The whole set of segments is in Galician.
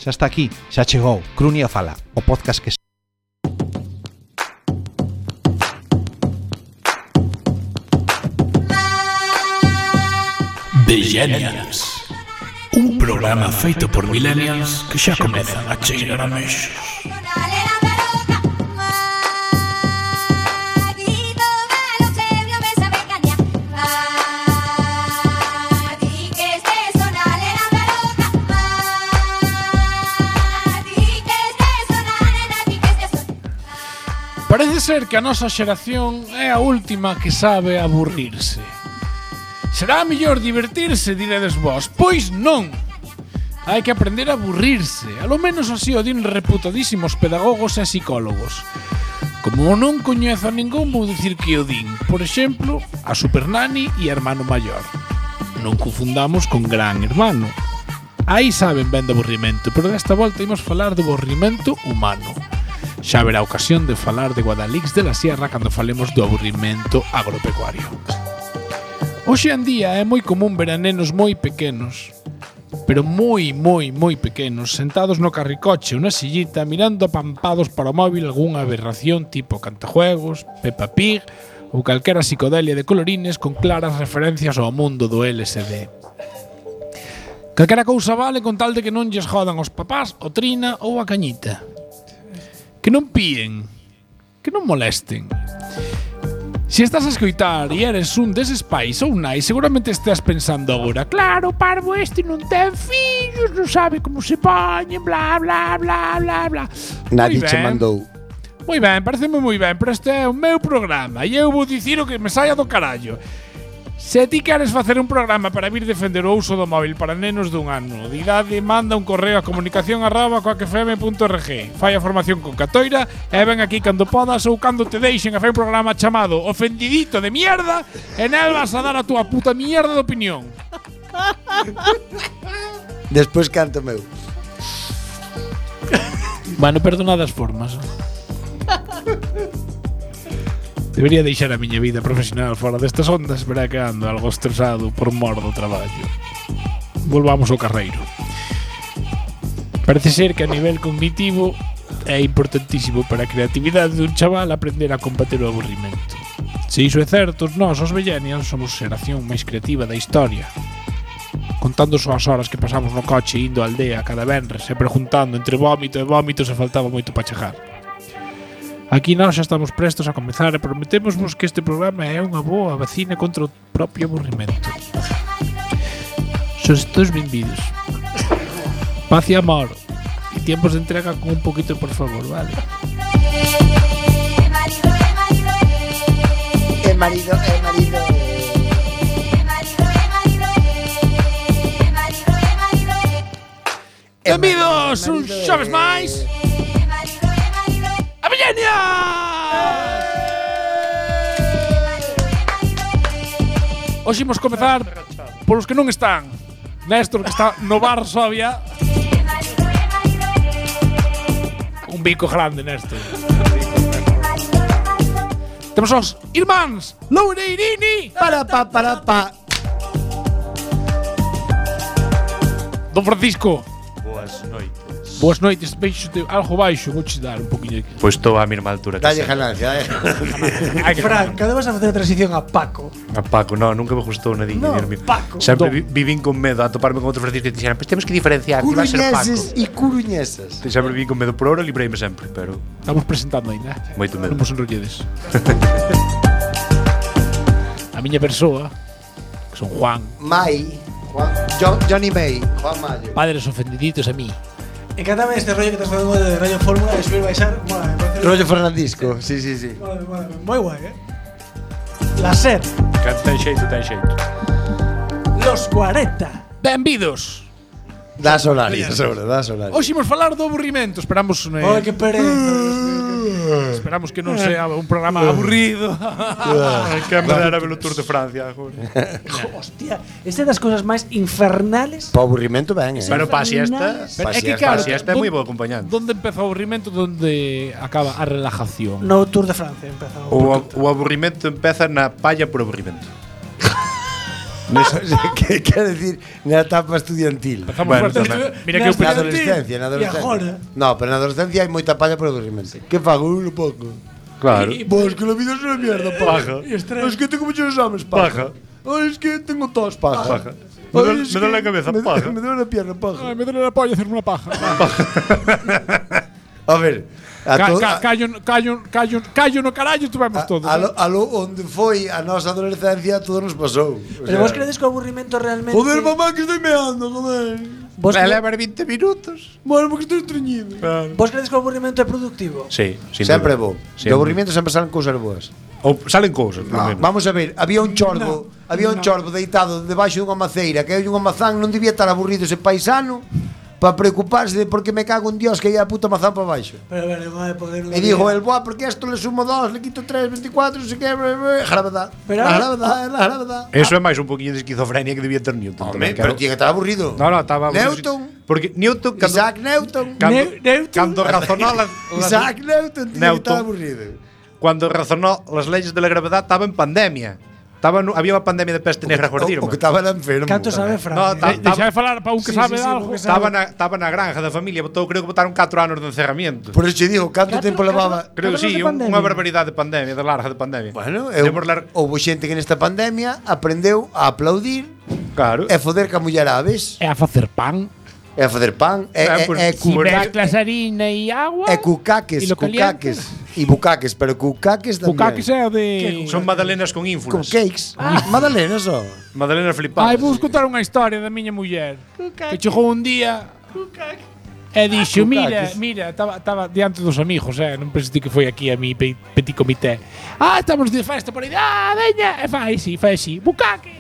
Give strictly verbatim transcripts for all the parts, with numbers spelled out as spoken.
xa está aquí, xa chegou Crunia Fala, o podcast que Millennials, un programa feito por millennials que xa comezan a cheirar a mexos. Parece ser que a nosa xeración é a última que sabe aburrirse. Será mellor divertirse, diredes vós? Pois non! Hai que aprender a aburrirse, alo menos así o din reputadísimos pedagogos e psicólogos. Como non coñezo a ningún, vou dicir que o din. Por exemplo, a Supernani e Hermano Maior. Non confundamos con Gran Hermano. Aí saben ben de aburrimento, pero desta volta imos falar de aburrimento humano. Xa haberá ocasión de falar de Guadalix de la Sierra cando falemos do aburrimento agropecuario. Hoxe en día é moi común ver a nenos moi pequenos, pero moi, moi, moi pequenos, sentados no carricoche ou na sillita mirando apampados para o móvil algunha aberración tipo Cantajuegos, Peppa Pig ou calquera psicodelia de colorines con claras referencias ao mundo do L S D. Calquera cousa vale con tal de que non lles jodan os papás, o trina ou a cañita. Que non píen, que non molesten. Se estás a escoitar e eres un deses pais ou nai, seguramente estás pensando agora: claro, parvo este non ten fillos, non sabe como se poñen, bla, bla, bla, bla, bla. Nadie che mandou. Moi ben, pareceme moi ben, pero este é o meu programa e eu vou dicir o que me saia do carallo. Se ti queres facer un programa para vir defender o uso do móvil para nenos dun ano de idade, manda un correo a comunicación arroba coacfm punto org. Fai a formación con Catoira e ven aquí cando podas ou cando te deixen a fer un programa chamado Ofendidito de Mierda e nel vas a dar a túa puta mierda de opinión. Despois canto meu. Bueno, perdona das formas. Debería deixar a miña vida profesional fora destas ondas, verá que ando algo estresado por mor do traballo. Volvamos ao carreiro. Parece ser que a nivel cognitivo é importantísimo para a creatividade dun chaval aprender a combater o aburrimento. Se iso é certo, nós, os millennials, somos a xeración máis creativa da historia. Contando só as horas que pasamos no coche indo á aldea cada venres e preguntando entre vómito e vómito se faltaba moito para chegar. Aquí nós xa estamos prestos a comezar e prometémosvos que este programa é unha boa vacina contra o propio aburrimento. Sois todos benvidos. Paz e amor. E tiempos de entrega con un poquito, por favor, vale? E marido, e marido. Benvidos un xoves máis a Millennials! Hoxe imos comezar polos que non están. Néstor, que está no bar Sovia. Un bico grande, Néstor. Temos os irmáns Loureirini. Para pa para pa. Don Francisco. Boas noites. Boas noites, veixo algo baixo, vouche dar un poquinho aquí. Pois estou á mesma altura que Dalle sempre. ganancia, eh. Hai que Fran, cando vas a facer a transición a Paco? A Paco, no, nunca me gustou nadinha. No, dirme. Paco. Sempre Dom. vi, vivín con medo a toparme con outro Francisco e dixeran, pois temos que diferenciar, que va a ser Paco. Curuñeses e curuñesas. Sempre vivín con medo por ahora, libreime sempre, pero Estamos presentando ainda. moito medo. Non vos enrolledes. A miña persoa, que son Juan, Mai, Juan, Jo- Johnny May, Juan Mayo. padres ofendiditos a mí. Encántame este rollo que estás facendo de Radio Fórmula de subir baixar. Mola, me parece. Rollo Fernandisco, sí, sí, sí. Mola, mola, moi guai, eh. La SER, Que ten xeito, ten xeito. los cuarenta. Benvidos. Da Solari, sobre, da Solari. Hoxe imos falar do aburrimento. Esperamos eh, Ai, que pereza. Esperamos que non sea un programa aburrido. Que me dera ver o Tour de Francia. Hostia, esta é das cousas máis infernales. Pa aburrimento ben, eh. Pero pa siesta, Pero Pa é que siesta, claro, pa siesta é don- moi bo acompañante. Donde empeza o aburrimento, donde acaba a relajación. No Tour de Francia empezou. O, o aburrimento empeza na palla por aburrimento. Que quer decir na etapa estudiantil. Empezamos Bueno, fuerte. tamén. Mira Na que eu Na pensei. adolescencia, na E adolescencia. agora? No, pero na adolescencia hai moita palla por aburrimento. Que fago? Eu non pouco. Claro. Vos que la vida es una mierda, paja. E estrés. Es que tengo muchos exámenes, paja. Ay, es que tengo tos, paja. Paja. Ay, Me duele- es me duele que la cabeza, me, paja. Me duele la pierna, paja. Ay, me duele la polla hacerme una paja. A ver, a Ca, to- ca, a- callo, callo, callo, callo no carallo estuvemos a- todos. a lo- a lo onde foi a nosa adolescencia todo nos pasou. O Pero vos credes que o aburrimento realmente... Joder, mamá, que estoy meando, joder. Vos, Vai cre... levar vinte minutos. Bueno, porque estoy estreñido. vos credes que o aburrimento é productivo? Sí, sin Sempre duda. bo. De Sempre. aburrimento sempre salen cousas boas. Ou salen cousas, polo No, menos. vamos a ver, había un chorbo, había un chorbo deitado debaixo dunha maceira, que hai unha mazán, non debía estar aburrido ese paisano para preocuparse de por que me cago en Dios que hai a puta mazán para baixo. Pero, pero, non vai poder... E dijo el, boa, porque esto le sumo dos, le quito tres, veinticuatro, no sé qué, gravedad. Pero- La gravedad, la gravedad. Eso é máis un poquinho de esquizofrenia que debía ter Newton. Hombre, tamén, pero claro. tiene que estar aburrido. No, no, estaba Newton. Porque Newton cando, Isaac Newton. cando, Ne- Newton. cando razonó las, las- Isaac Newton tiene que Newton. estar aburrido. cuando razonó las leyes de la gravedad estaba en pandemia. Estaba no, había unha pandemia de peste negra, O, joder, o que estaba era enfermo. Canto sabe No, Fran? ta- eh? ta- Deixa de falar para un que Sí, sabe sí, sí, algo. porque Estaba na, estaba na granja da familia, botou, creo que botaron catro anos de encerramiento. Por eso te digo, ¿cuánto Catro- tiempo levaba? Creo que catro sí, anos de un, pandemia. unha barbaridade de pandemia, de larga de pandemia. Bueno, eu, Debemos ler, houve xente que nesta pandemia aprendeu a aplaudir claro. e foder ca muller aves É a facer pan. e a facer pan e, Ah, e, pues, e, Si cu, mezclas harina e agua. e cucaques, Y lo cucaques e bucaques, pero cucaques tamén. Bucaques é o de... Son magdalenas con con ínfulas. cakes. Magdalena só. Magdalenas flipadas. Ai, vou contar unha historia da miña muller. Que chegou un día e dixo, mira, Cucaques. mira, estaba estaba diante dos amigos, eh, non pensei que foi aquí a mi pe- petit comité. Ah, estamos de festa por aí. Ah, veña, e fai así, fai así. Bucaque.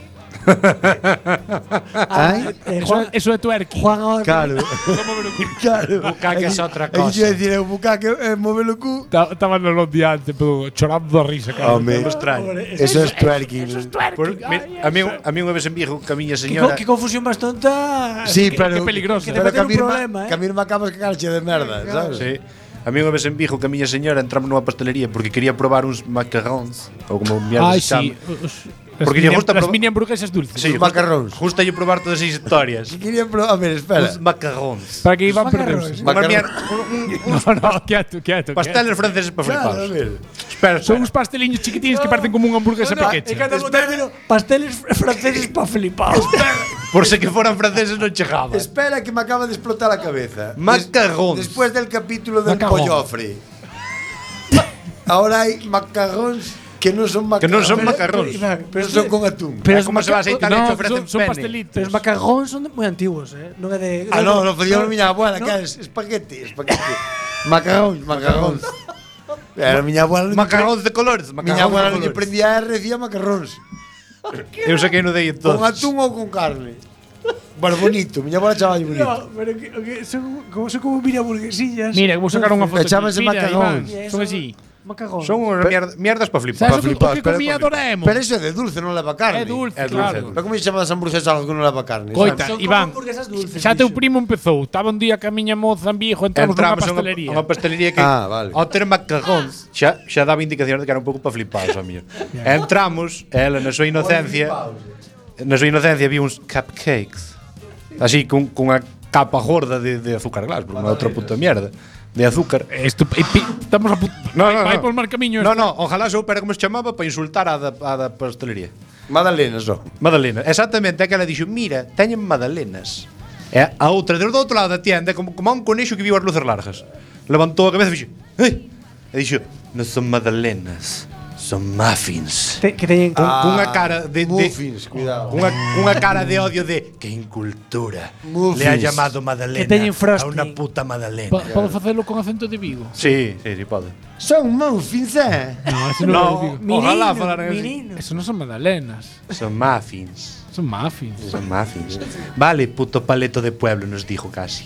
Ai, Eh, Eso, Juan, eso é twerking. Juan ahora... claro. claro. Bucaque es outra É que cosa. yo decir, o bucaque é mover o cu. Estaba no lo diante, pero chorando da risa, cara. Home, Algo extraño. eso é twerking. Eso es twerking. Por, mi, Ay, a, mí, a mí unha vez en Vigo, que a miña Que, señora... co- que confusión máis tonta... Sí, qué- pero qué peligroso. Que te Pero meten que a un mi irmá- problema, eh. que a mi irmá acabas que calche de merda, sabes? Sí. A mí unha vez en Vigo que a miña señora entramos nunha pastelería porque quería probar uns macarróns ou como mierda Ai, se sí. chama. Os- Porque las lle mini- gusta las probar- mini hamburguesas dulces. Sí, Os macarróns. Justo lle probar todas esas historias. Que quería probar, a ver, espera. Uns macarróns. Para que iban macarrones. perderse. Unha Macarrón. mierda, un- un- No, no, quieto, quieto. pasteles franceses para Claro, a flipados. ver. Espera, Son espera. uns pasteliños chiquitines que parecen como unha hamburguesa E pequecha. cando o término pasteles franceses pa flipar. Por se que foran franceses non chegaba. Espera que me acaba de explotar la cabeza. Des- Macarróns. después del capítulo del Macarrón. pollofre. Ahora hay macarróns que no son Que macarróns. non son Pero- macarróns. pero- Pero son con atún. Pero É os como se va a maca- aceitar No, e te ofrecen son, son pene. pastelitos. Pero os macarróns son moi antiguos, eh? Non é de... Ah, no, lo podía no, miña abuela, no. que es espagueti, espagueti. Macarróns, macarróns. Era miña abuela. Macarróns de colores. Miña Macarróns abuela de non lle colores. prendía R e decía macarróns. Eu saquei no dei Con entonces. atún ou con carne. Bueno, bonito, miña abuela chamalle bonito. No, pero que, que son, como son como mini hamburguesillas. Mira, vou sacar unha foto. Echábanse Mira, macarróns. Iván, son así. Macarrón. Son unhas mierda, mierdas para flipar. Sabes o que, flipar, o que pero- comía Doraemon? Pero eso é de dulce, non leva carne. É dulce, É dulce, claro. é dulce. Pero como se chama das hamburguesas algo que non leva carne? Coita, Son como Iván, hamburguesas dulces, xa teu dixo. primo empezou. Estaba un día que a miña moza en Vigo entramos, Entramos nunha a unha, pastelería. a unha pastelería que Ah, vale. ao ter macarróns xa, xa daba indicacións de que era un pouco para flipar a mí. Entramos, ela na súa inocencia, na súa inocencia vi uns cupcakes. Así con cunha capa gorda de, de azúcar glass, por unha outra puta mierda. De azúcar. Estu e pi- estamos a puto. No, no, vai no. por mar camiño. No, no, ojalá soupera como se chamaba para insultar a da, a da pastelería. Madalena, só. Madalena. Exactamente, é que ela dixo, mira, teñen magdalenas. E a outra, desde o outro lado da tienda, como, como a un conexo que viu as luces largas. Levantou a cabeza e dixo, ei! E dixo, non son magdalenas, son muffins. Te, que teñen... Con, cunha cara de, de Muffins, cuidado. cunha, cunha cara de odio de que incultura. Muffins. Le ha llamado Madalena Que teñen a frosting. unha puta Madalena. Po- Podo facelo con acento de Vigo? Sí, sí, sí, pode. Son muffins, eh? No, eso non No, é de Vigo. Menino, ojalá falaran así. menino. Eso non son magdalenas. Son muffins. Son muffins. Son muffins. Vale, puto paleto de pueblo, nos dijo casi.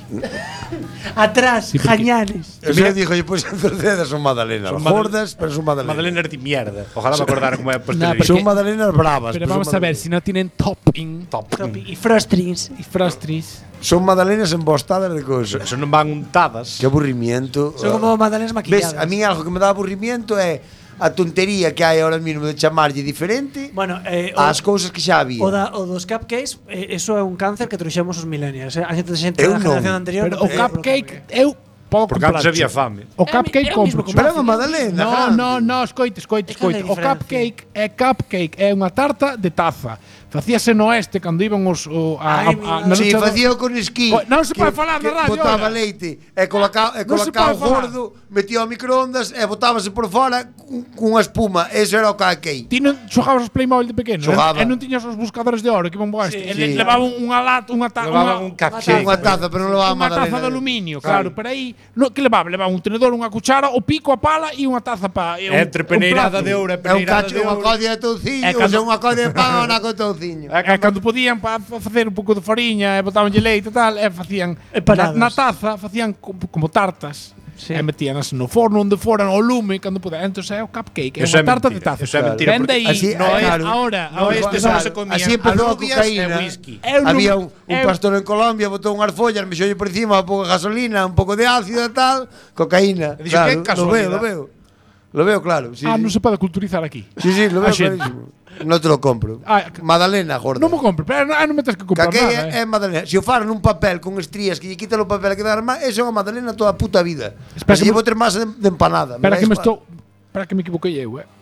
Atrás, Sí, porque- jañanes. Eso le dijo, pues entonces son madalenas. Son Gordas, pero son madalenas. Madalena de mierda. Ojalá me acordara como é a No, pastelería. porque- Son madalenas bravas. Pero son vamos a ver, madalenas- si no tienen topping Top. Y frostrings. y frostries. Son madalenas embostadas de cosas. Eso non van untadas. Qué aburrimiento. Son como magdalenas ¿Ves? maquilladas. A mí algo que me da aburrimiento é a tontería que hai ahora mesmo de chamarlle diferente Bueno, eh, o, ás cousas que xa había. o, da, o dos cupcakes, eh, eso é un cáncer que trouxemos os millennials. Eh? A xente, a xente Eu da non. generación anterior. Pero non o podía polo cupcake, eu podo Porque antes comprar. había fame. O cupcake É o mismo compro. Pero é unha magdalena, No, grande. no, no, escoite, escoite, É que escoite. hai O diferencia. cupcake é cupcake, é unha tarta de taza. Facíase no oeste cando iban os o, a, Ai, a, a, mi- na Si, lucha do- facía con esquí. Co- non se que- pode falar na que radio Botaba ahora. leite e coloca, e Non se colocaba pode falar. gordo, metía ao microondas e botábase por fora cun- cunha espuma. Eso era o cupcake. Ti non xogabas os Playmobil de pequeno? Xogaba. E non tiñas os buscadores de oro que iban bo este. Sí, E le- sí. levaban unha lata, unha ta, Levaban unha, un cupcake. Unha taza, pero non levaba unha taza magdalena. de aluminio, claro, pero aí no, que levaba? Levaba un tenedor, unha cuchara, o pico, a pala e unha taza pa e un- Entre un peneirada plato. de ouro e É un peneirada cacho, de unha ouro. codia de touciño, É ou cando- sea, unha codia de pan ou unha con touciño. E cando podían pa fa- facer un pouco de fariña e botabanlle leite e tal, e facían Empanadas. na, na taza, facían co- como tartas. Sí. E metíanas no forno onde foran ao lume cando puderan. Entón é o cupcake, é Eso é unha tarta de mentira, taza. eso é mentira, Vende porque aí, así- no eh, é claro. ahora, No, ahora este Claro, só se comía así empezou a alubias cocaína. e whisky. Eu non- Había un, un eu- pastor en Colombia, botou unhas follas, mexoulle por encima un pouco de gasolina, un pouco de ácido e tal, cocaína. E dixo, Claro, "Que lo veo, casualidade". lo veo. Lo veo claro. Sí, Ah, sí. non se pode culturizar aquí. Sí, sí, lo A veo xente. clarísimo. No te lo compro. Ah, Magdalena, gorda. Non mo compro, pero non, ah, non me tens que Que comprar aquella nada. é Eh. magdalena. Se o faran nun papel con estrías que lle quitan o papel e quedar má, eso é unha magdalena toda a puta vida. Espera Se que llevo me- ter masa de, de empanada. Espera me que dais me pa- estou, espera que me equivoquei eu, eh.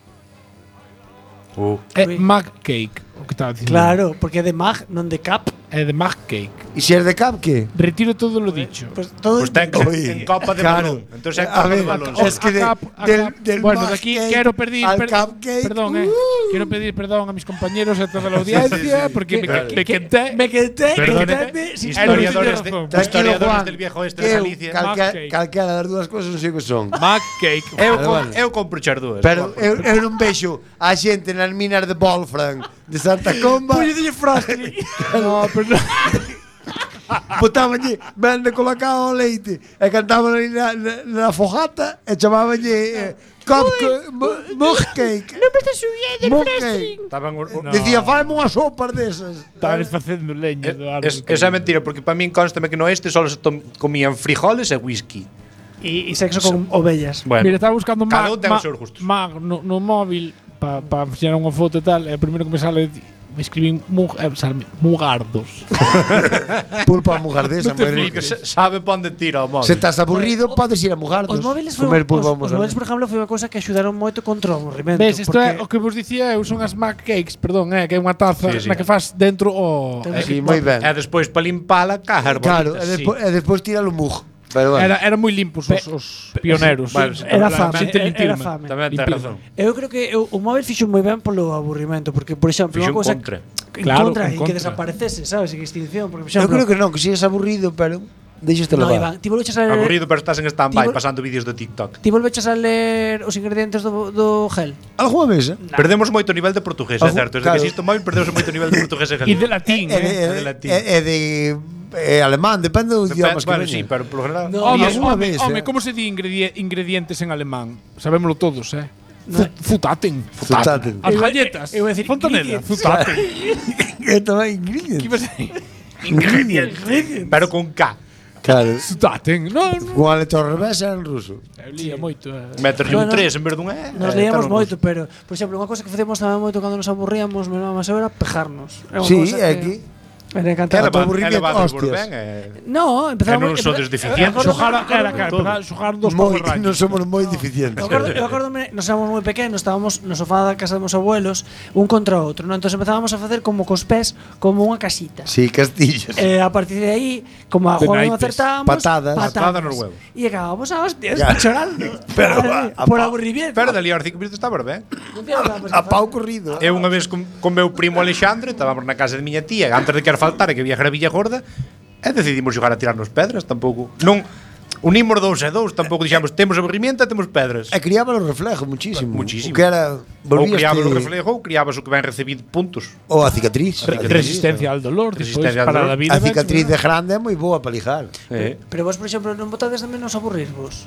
Uh. É Ui. Mag Cake, o que estaba dicindo. Claro, porque é de mag, non de cap. É de Mag Cake. E se é de cap, que? Retiro todo lo dicho. Pues todo Pues ten que Oye, ser en copa de claro. balón. Entonces é A copa de ver, balón. es que de- A cap- a del- cap- del bueno, Mag de aquí Cake quiero pedir al per- cupcake, perdón, eh. uh. Quiero pedir perdón a mis compañeros y a toda la audiencia porque me, claro. me quedé Me quedé, Perdone, quedé sin historiadores, de, razón. historiadores del viejo oeste de que eu, Galicia. calquera, Mag Cake. calquera das dúas cousas non sei que son. Mag Cake. Eu, Vale, com, vale. eu compro chas dúas. Pero eu, eu non vexo a xente nas minas de Wolfram de Santa Comba Puño de Frosty. No, pero no. botábanlle ben de colocado o leite e cantaban ali na, na, na fogata e chamabanlle eh, cupcake, mug cake. Non me está subiendo el cake. Estaban or, or, Decía, faime unhas sopas desas. Estabas facendo leña do árbol. es, esa é mentira, porque para min constame que no este só se tom- comían frijoles e whisky. Y, y sexo con ovellas. Bueno, Mira, estaba buscando cada Mag, un ten ma, os seus gustos. Mag no, no móvil para pa enseñar unha foto e tal, e o primeiro que me sale me escribín mug, eh, sale, mugardos. Pulpa mugardesa, Non te moi porque rica. se, sabe pa onde tira o móvil. Se estás aburrido, podes ir a mugardos. Os móviles foi, comer os, pulpa os móviles, mugardesa. por exemplo, foi unha cousa que axudaron moito contra o aburrimento. Ves, isto é o porque que vos dicía eu, son as Mag Cakes, perdón, é que é unha taza Sí, sí. na que fas dentro o Ten- Sí, moi ben. E despois para limpala, cajar Claro, e bonitas, sí. despois, e despois tíralo mug. Pero bueno. era era moi limpos os, os pioneros. Bueno, Era En plan, fame, xente era- limpirme. era fame. Tamén ten Limpirme. razón. eu creo que eu, o móvil fixo moi ben polo aburrimento, porque por exemplo, Fixo unha en cousa contra. en Claro, contra en e que contra. desaparecese, sabes, en extinción, porque por Eu exemplo, creo que non, que si es aburrido, pero deixaste no, levar. Iván, ti volveches a ler Aburrido, pero estás en stand-by Ti vol- pasando vídeos de TikTok. Ti volveches a ler os ingredientes do, do gel. Algúa vez, eh? Perdemos moito nivel de portugués, é Algú- certo. Desde claro. que existe o móvil, perdemos moito nivel de portugués en E de Galicia. latín, É de, eh. é de de, latín. é- é de é alemán, depende dos Depen- idiomas que bueno, veñen. sí, pero por lo general. No, Home, algunha home, vez, home, eh. como se di ingredie- ingredientes en alemán? Sabémoslo todos, eh. No. Fu- Futaten. Futaten. As Eu iba- galletas. eu iba a decir Fontanela. ingredients. Futaten. Que tamén ingredients. Que ibas a decir? Ingredients. Pero con K. Claro. Futaten. No, no. Con a letra ao revés era en ruso. Eu lía moito. eh. Meterlle un Bueno, tres en vez dun E. Nos eh, leíamos tal, moito, pero por exemplo, unha cousa que facíamos tamén moito cando nos aburríamos, meu nome era pejarnos. Era unha Sí, cousa é que- que Era Que encantado. Era leva- aburrimiento, que leva dos hostias. Burben, eh. No, Que empezamos non sodes deficientes. Xojar era claro, Todo. empezar a xojar dos moi, pavorraños. non somos moi deficientes. Eu acordo, eu acordome, nos éramos moi pequenos, estábamos no sofá da casa dos meus abuelos, un contra outro, non? Entón empezábamos a facer como cos pés, como unha casita. Sí, castillas. E a partir de aí, como a De Juan non naipes. acertábamos, Patadas. Patada nos huevos. E acabábamos a hostias, Ya. chorando. Pero Vale, a- a por pa- aburrimiento. Pero dali aos cinco minutos estaba ben. Non tiene nada máis A que pau corrido. Eu unha vez con, con meu primo Alexandre, estábamos na casa de miña tía, antes de que era faltar e que viajar a Villa Gorda, e decidimos xogar a tirarnos pedras, tampouco. Non unimos dous e dous, tampouco dixamos temos aburrimento e temos pedras. E criaba o reflejo muchísimo. Muchísimo. O que era Ou volvíaste criabas o reflejo ou criabas o que ben recibido puntos. ou a cicatriz. Re- Resistencia al dolor, despois Resistencia al para dolor. a vida. A cicatriz de grande é moi boa para lijar. Eh. Pero vos, por exemplo, non botades de menos aburrirvos.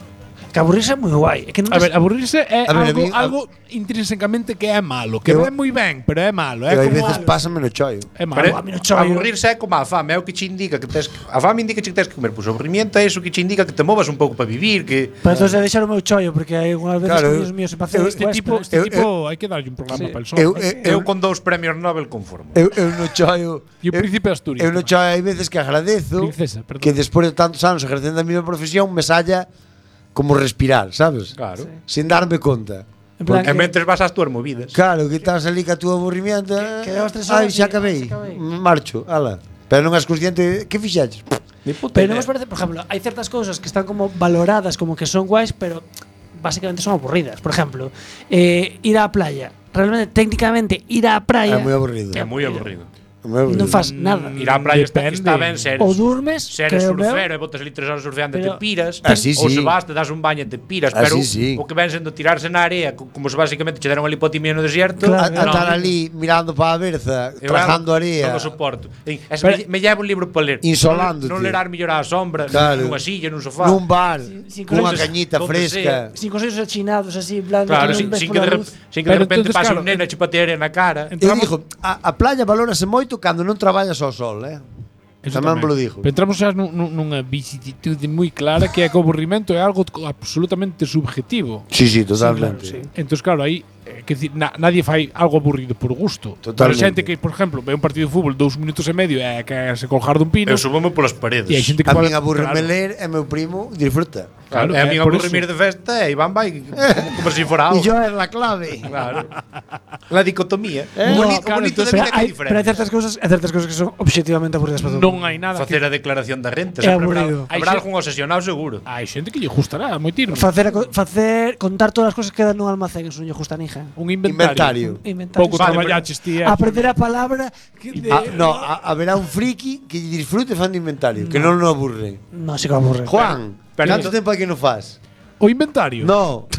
Que aburrirse é moi guai. É que non A ver, aburrirse é A ver, a algo, mí- a- algo intrínsecamente que é malo. Que Eu- é moi ben, pero é malo. É Eu hai como veces algo- pásame no chollo. É malo. Pero a mí no chollo. aburrirse é como a fame, é o que che indica que tes que, a fame indica que tens que comer, pois o aburrimiento é iso que che indica que te movas un pouco para vivir, que Pero entón é deixar o meu chollo, porque hai unhas veces Claro, que eu- Dios mío se pase eu- Este tipo, este eu- tipo hai que darlle un programa Sí. para el sol. Eu, eu, eu con dous premios Nobel conformo. eu, eu no chollo E o eu- príncipe de Asturias. Eu no chollo hai veces que agradezo Princesa, perdón. que despois de tantos anos ejercendo a mesma profesión me salla como respirar, sabes? Claro. Sin darme conta. En plan E que- mentres vas ás túas movidas. Claro, que estás ali ca tu aburrimiento. que levas tres Ai, horas xa e- acabei. xa acabei. Marcho, ala. Pero non és consciente, que fixaches? Ni puta Pero non idea. vos parece, por ejemplo, hai certas cousas que están como valoradas como que son guais, pero básicamente son aburridas. Por ejemplo, eh, ir á playa. Realmente, técnicamente, ir á É praia moi aburrido. É moi aburrido. É moi aburrido. non fas nada. Ir á praia está, Depende. está ben ser. Ou durmes, Se que eres é o meu, surfero e botas ali tres horas surfeando e te Pero- piras. Así Ou sí. se vas, te das un baño e te piras. Así Pero sí. o que ven sendo tirarse na area, co- como se basicamente che deron ali potimía no desierto. A, a Claro, estar ali mirando para a berza, Eu trajando non area, o soporto. E, es, Pero- me, me llevo un libro para ler. Insolándote. Non ler mellor á sombra, Claro. nunha silla, nun sofá. nun bar, sin cunha cosas- cañita donde fresca. sin cosas achinados así, en plan, Claro, que sin, non ves sin, que de, pola rep- luz. sin que de Pero repente entonces, pase claro, un neno e chupate arena na cara. Eu Entramos- digo, a, a playa valórase moito cando non traballas ao sol, eh? Eso Tamén tamén. vos lo digo. Pero entramos xa nun, nun, nunha vicitude moi clara que é que o aburrimento é algo absolutamente subjetivo. Sí, sí, totalmente. Sí, claro, Entón, claro, aí eh, que decir, na, nadie fai algo aburrido por gusto. Totalmente. Pero xente que, por exemplo, ve un partido de fútbol dous minutos e medio e que se colgar dun pino. Eu subome polas paredes. E hai xente que A pode- min aburreme claro. ler e meu primo disfruta. Claro, Claro, é a é min por aburrimir de festa e Iván vai como, como se fora E algo. yo é la clave. Claro. La dicotomía. Eh, o, boni, no, claro, o bonito da entonces vida Pero é que é hai, diferente. pero hai certas cousas, hai certas cousas que son objetivamente aburridas para todo. Non hai nada Facer que a declaración da renta, É sempre habrá, aburrido. habrá Hai xe- algún obsesionado seguro. hai xente que lle gustará moitirme. Facer, a co- facer contar todas as cousas que quedan nun almacén, eso non lle gusta a ninja. Un inventario. Inventario. Inventario. Pouco Vale, traballaches ti. eh. Aprender a palabra que de, Ah, no, a, haberá un friki que lle disfrute fan de inventario, que non lo aburre. no, se que aburre. Juan, pero- canto tempo hai que non faz? O inventario. No,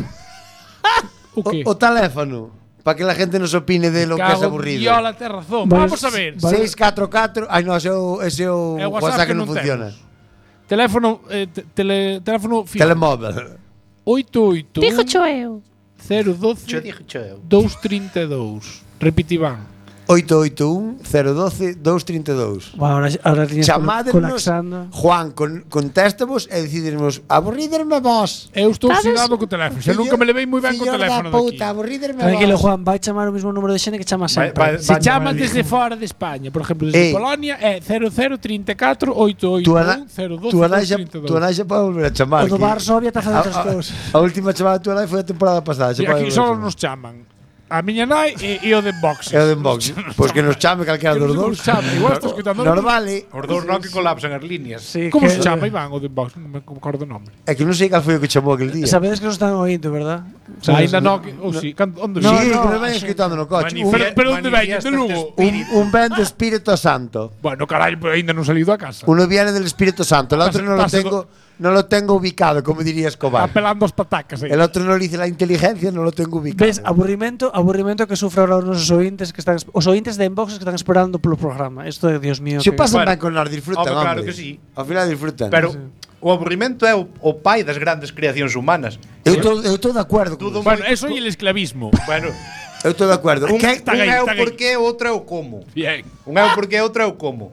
O que? o, o teléfono, para que la gente nos opine de lo que es aburrido. Viola, ten razón. Vale, Vamos a ver. vale. seis catro catro, ai no, ese é o, ese é o É o WhatsApp, que non non funciona. temos. Teléfono, eh, te- tele, teléfono fijo. Telemóvel. oito oito Dijo eu. cero doce Cho dixo cho eu. dous trinta e dous. Repite, Iván. oito oito un cero un dos dous tres dous. Bueno, ahora, ahora as liñas Chamádenos, colapsando. Juan, con, contéstamos e decidimos aburríderme vos. Eu estou Sabes? oxidado co teléfono. Xa nunca me levei moi ben co Fillo teléfono da daqui. puta, aburríderme Tranquilo, vos. Juan, vai chamar o mismo número de xente que chama Vai- sempre. vai- Se vai- chamas vai- desde fora de España, por exemplo, desde Ei. Polonia, é cero cero trinta e catro oito oito Tu ana, un cero doce tu ana xa, trinta e dous. tu ana xa pode volver a chamar. O do que- Varsovia está a, facendo outras a, cousas. a última chamada de tu ana foi a temporada pasada. xa E pode volver aquí a só chamar. nos chaman a miña nai e, e o de boxes. É o de Inbox. Pois que nos chame calquera Que dos non sei como dous. se chama, igual estás escutando. Normal, eh? Os dous non que colapsan as líneas. Sí, Como que- se chama, Iván, o de box? Non me acordo o nome. É que non sei cal foi o que chamou aquel día. Sabedes que nos están oindo, verdad? O sea, ainda non, que- ou si, can- onde Sí, vi? que no, nos ven sí. escritando no coche. Un, Pero- pero onde veñen, de Lugo? un, un ven do Espírito Santo. Bueno, carallo, pero ainda non salido a casa. Uno viene del Espíritu Santo, el otro no lo Pasa- tengo, no lo tengo ubicado, como diría Escobar. Apelando as patacas. eh. El otro no le dice la inteligencia, no lo tengo ubicado. Ves, aburrimento, aburrimento que sufre ahora os nosos ointes que están os ointes de Inbox que están esperando polo programa. Isto é, Dios mío. Se que- pasan Bueno, ben con nós, disfrutan, home, claro hombre. que sí. Ao final disfrutan. Pero o aburrimento é o, o pai das grandes creacións humanas. eu estou eu estou de acuerdo con Todo vos. Bueno, eso é el esclavismo. Bueno, Eu estou de acuerdo. un, Que- Está un gay, é o está gay. porqué, outro é o como. Bien. Un é o porqué, outro é o como.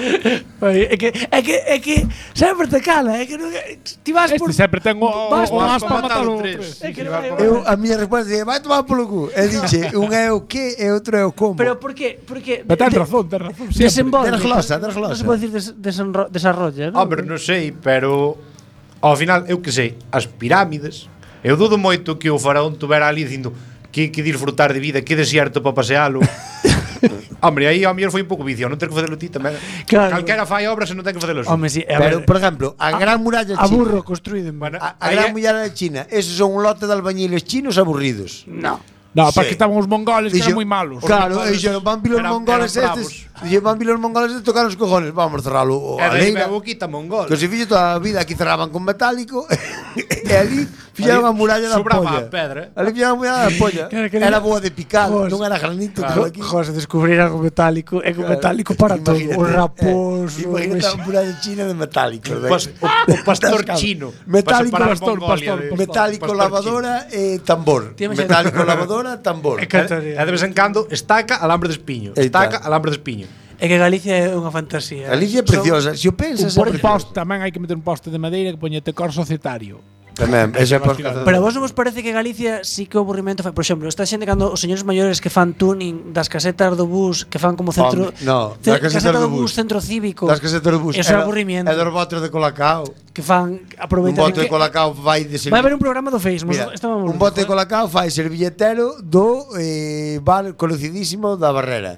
Ai, É que é que é que sempre te cala, é que non ti vas por Este sempre ten o, o, Vas o por- as para matar matar o o tres. tres. É que Sí, non vas hai- por- eu, a miña resposta é vai tomar polo cu. E dixe, un é o que e outro é o como. Pero por qué? Porque Pero ten razón, ten razón. Siempre. Desenvolve. Desglosa, Non desglosa. se pode dicir des, desenro, desarrolla, non? Hombre, non sei, pero ao final, eu que sei, as pirámides, eu dudo moito que o faraón tuvera ali dicindo que que disfrutar de vida, que desierto para pasealo. Hombre, aí ao mellor foi un pouco vicio, non ter que facelo ti tamén. Claro. Calquera fai obras e non ten que facelo. Home, sí, a Pero, ver, por exemplo, a gran muralla a china. burro construído en Bueno, A, a aí gran é- muralla china, esos son un lote de albañiles chinos aburridos. No. No, para Sí. que estaban os mongoles que Dixo- eran moi malos. Claro, mongoles e dixeron, van pilos eran- mongoles eran estes, Dixen, van vir os mongoles de tocar os cojones. Vamos cerralo E a dai leira. veu quita mongol. Que se fixo toda a vida aquí cerraban con metálico e ali fixaron a muralla da sobraba polla. a pedra. Ali fixaron a muralla da polla. Claro que Era ali- boa de picar, Jos. non era granito. Jo- como aquí. José, descubrir algo metálico é con metálico para todo. Imagínate, O raposo, eh, Imagínate a muralla china de metálico. Pas- o, o pastor chino. Metálico, para pastor, Mongolia, pastor, de- pastor. Metálico, pastor lavadora e tambor. Ti imagina- Metálico, lavadora, tambor. É chino. cantaría. E de vez en cando estaca alambre de espiño. Aí Estaca está. alambre de espiño. É que Galicia é unha fantasía. Galicia é preciosa. Se o pensas, é Un preciosa. poste, tamén hai que meter un poste de madeira que poñete cor societario. Tamén, ese é post Pero a vos non vos parece que Galicia sí que o aburrimento fai, por exemplo, esta xente cando os señores maiores que fan tuning das casetas do bus, que fan como centro, Home, no, ce- das casetas caseta do do bus, bus. centro cívico. Das casetas do bus. Eso é Era- aburrimiento. É dos botes de colacao. Que fan Un aproveitar bote de que colacao vai de vai haber un programa do Facebook, Mira, estamos un bote de colacao fai servilletero do eh, bar conocidísimo da Barrera.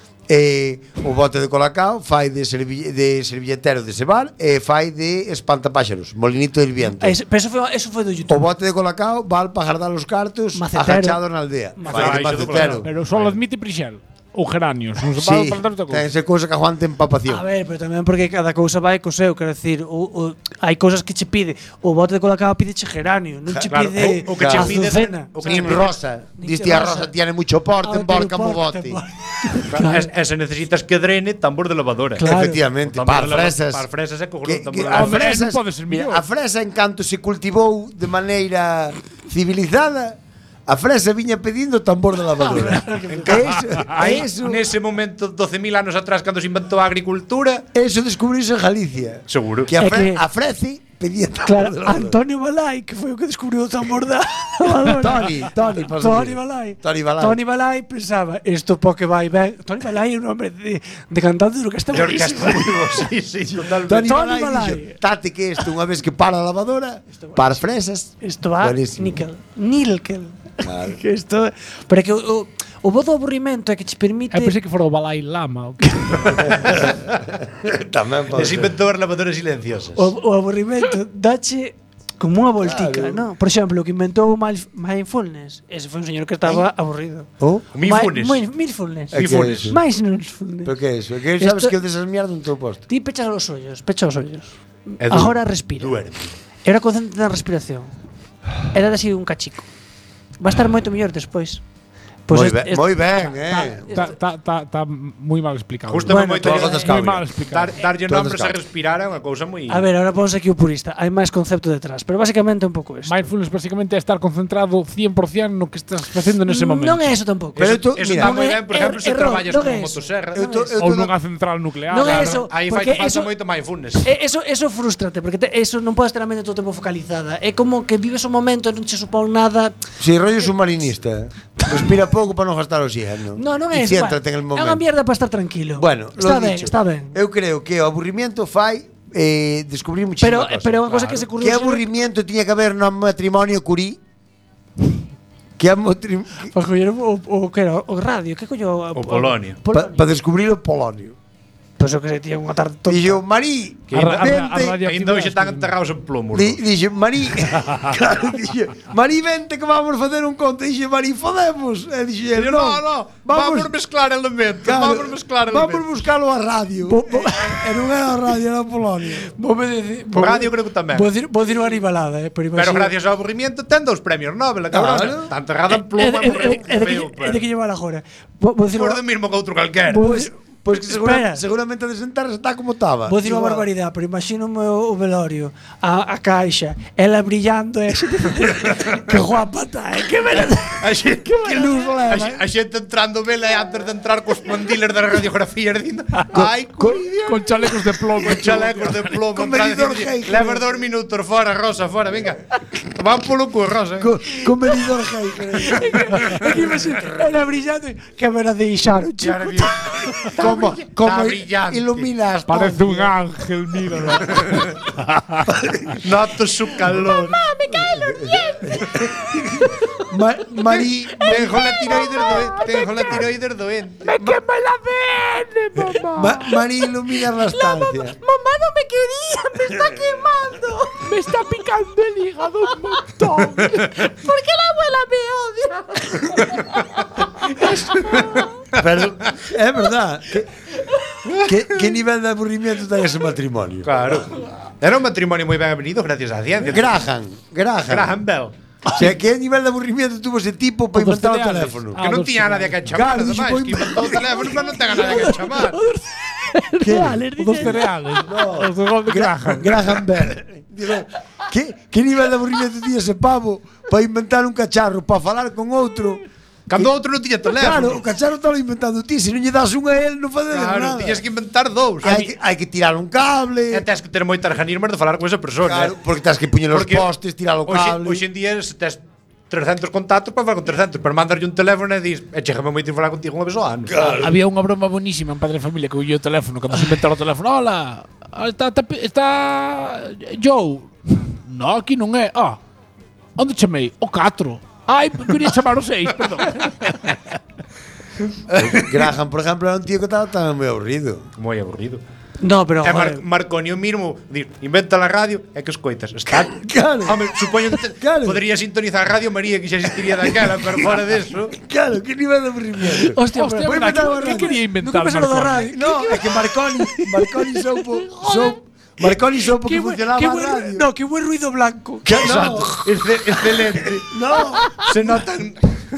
Eh, o bote de colacao fai de, serville, de servilletero dese bar e fai de espantapáxaros, molinito del viento. Pero eso foi eso foi do O YouTube. bote de colacao val para guardar os cartos Macetero. agachado na aldea. Macetero. Fai de Ah, iso do macetero. Pero só admite Prixel. Ou geranios. Non se Sí, vai plantar outra cousa. ten ese cousa que aguanten papación. A ver, pero tamén porque cada cousa vai co seu, quero decir, o, o, hai cousas que che pide, o bote de colacao pide che geranio, non che Claro, pide o- o que che pide- azucena. o que Nin che pide- rosa. Ni Diste a rosa. rosa tiene mucho porte, Ah, emborca pero mo porte, bote. porte. E, e se necesitas que drene, tambor de lavadora. Claro. Efectivamente, O tambor para de lava- fresas. Para fresas é cojonudo. Que, tambor que de a Hombre, lavadora. fresas, non pode ser mira, mellor. a fresa en canto se cultivou de maneira civilizada, a fresa viña pedindo tambor de lavadora. E iso, Aí, e iso, nese momento, doce mil anos atrás, cando se inventou a agricultura, eso descubriuse en Galicia. seguro. Que a, É fre, que- a frece pedía tambor Claro, de lavadora. Antonio Balai, que foi o que descubriu o tambor da lavadora. Tony, Tony, pasa Tony aquí. Balai. Tony Balai. Tony Balai pensaba, isto po que vai ben. Tony Balai é un nombre de, de cantante de orquesta De orquesta buenísimo. moi bo, sí, sí, totalmente. Tony, Tony Balai Balai. dixo, tate que isto unha vez que para a lavadora, para as fresas. Isto va Buenísimo. níquel. Níquel. Claro. que isto, pero é que o, o, o bo do aburrimento é que che permite Eu pensei que fora o Balai Lama. o que- Tamén pode Se ser. inventou as lavadoras silenciosas. o, o aburrimento dache como unha voltica, Claro. non? Por exemplo, o que inventou o mal- mindfulness, ese foi un señor que estaba aburrido. Oh? Mindfulness. Mi- mindfulness. É que é iso? Mindfulness. Pero que é iso? Que sabes Esto- que desas mierdas non teu posto. Ti pechas os ollos, pecha os ollos. É du- Agora respira. Duerme. Era consciente da respiración. Era así un cachico. Va a estar moito mellor despois. Moi est- ben, est- moi ben, eh. Tá, tá, tá, tá moi mal explicado. Justo Bueno, moito todas lle- as moi cabras. mal explicado. Dar, darlle Todas nombres a as cabras. respirar é unha cousa moi... A ver, ahora ponse aquí o purista. Hai máis concepto detrás, pero basicamente é un pouco isto. Mindfulness basicamente é estar concentrado cien por cien no que estás facendo nese momento. Non é eso tampouco. Pero Eso, tú, eso mira, está moi non é- ben, por exemplo, se error, traballas non con é eso. motoserra. Eu tô- eu Ou tô- nunha central nuclear. Non é claro. eso. Aí fai porque que falta eso- moito mindfulness. E- Eso, eso frustrate, porque te, eso non podes ter a mente todo o tempo focalizada. É como que vives o momento e non che supón nada. Si rollo submarinista, respira pouco para non gastar oxígeno. No, non é E eso. céntrate en el É unha momento. mierda para estar tranquilo. Bueno, está lo ben, dicho. está ben. Eu creo que o aburrimiento fai eh, descubrir Pero, muchísimas cosas. pero é unha cosa que se curiosa. Que aburrimiento tiña que haber no matrimonio Curí? Que matri... Pois coller o, o, que era, o radio, que collo? O Polonio. Para pa descubrir o polonio. Pois o que se tía unha tarde tonta. Dixo, Marí, A ra- a ra- a vente. radioactividade Ainda hoxe están es que- enterrados en plomos. Di- Dixo, Marí, claro, dixo, Marí, vente que vamos facer un conto. Dixo, Marí, fodemos. E dixo, Dixo, no, no, no, vamos, vamos mezclar elementos, claro, vamos mezclar vamos elementos. buscalo a radio. Bo- bo- E non era a radio, era a Polonia. Vou me decir, O radio creo que tamén. Vou dir, vou dir unha animalada, eh, pero, Pero imagina- gracias ao aburrimiento ten dous premios Nobel, a cabrona. Claro. Está enterrada en É pluma, de- é de- é de que- morreu, é de que llevar agora. Vou vou dicir Por unha- do mismo que outro calquera. vou Pois, dicir- pois que segura, Espera. seguramente de sentar está como estaba. Vou dicir unha Igual. barbaridade, pero imagino o, o velorio, a, a caixa, ela brillando, e que guapa está, eh? Que verdade. A xente, Que luz a, leva, xe- eh? a xente entrando vela e antes de entrar cos mandiles das radiografías dicindo ai, cuidia, Con chalecos de plomo. con chalecos de plomo Con entrando medidor dicindo, Geiger. leva dos minutos fora, Rosa, fora, venga. Van polo cu, Rosa. eh. Co, con medidor Geiger. É que imagino, ela brillando, que verdade deixaron, E ahora chico. viene- como como brillante. ilumina as Parece un estancias. ángel, mira. Noto su calor. Ma, Marí, Tengo la tiroides doente. Tengo la tiroides doente. Que me la vende, mamá. Ma, Marí ilumina la estancia. Mamá no me quería, me está quemando. Me está picando el hígado un montón. ¿Por qué la abuela me odia? Pero é verdad que que, que nivel de aburrimiento ten ese matrimonio? Claro. Era un matrimonio moi ben avenido gracias á ciencia. Graham, Graham. Graham Bell. O sea, que nivel de aburrimiento tuvo ese tipo para O dos inventar o cereales. teléfono? Ah, Que non dos tiña nadie que chamar, Claro, dixo, ademais, foi- que inventou o teléfono, pero non ten a nadie que chamar. Reales, Os dos dice. cereales. Os do gol de Graham. Graham Bell. Digo, que, que nivel de aburrimiento tiña ese pavo para inventar un cacharro para falar con outro? Cando outro non tiña Claro, o teléfono. cacharro estaba inventando ti, se non lle das un a él non fade Claro, nada. tiñas que inventar dous. Hai que, hai que tirar un cable. E tes que ter moitas organismos de falar con esa persona. Claro, porque tens que puñer os Porque postes, tirar o Hoxe, cable. hoxe en día se tes trescentos contactos para falar con trescentos, pero mandarlle un teléfono e dis, e chégame moito falar contigo unha vez ao ano. Claro. Había unha broma bonísima en Padre de Familia que ollou o teléfono cando se inventaron o teléfono. Hola, está, está, está Joe. No, aquí non é. Ah, onde chamei? O catro. Ai, quería chamar o seis, perdón. Graham, por exemplo, era un tío que estaba tan moi aburrido. Moi aburrido. No, pero E Mar joder, Marconi o mismo, dir, inventa la radio e que escoitas. Está, Claro. Home, supoño que te, Claro. podría sintonizar Radio María que xa existiría daquela, pero fora deso. Claro, que nivel de aburrimiento. Hostia, Hostia, pero- verdad, inventar que- unha que radio. quería inventar Nunca pensaron da Marconi? radio. No, é que Marconi, Marconi soupo, soupo, Marconi soupo que Qué buen- funcionaba qué a buen- radio. No, qué buen ruido blanco. Que Exacto. no, Exce- excelente. no, Se notan.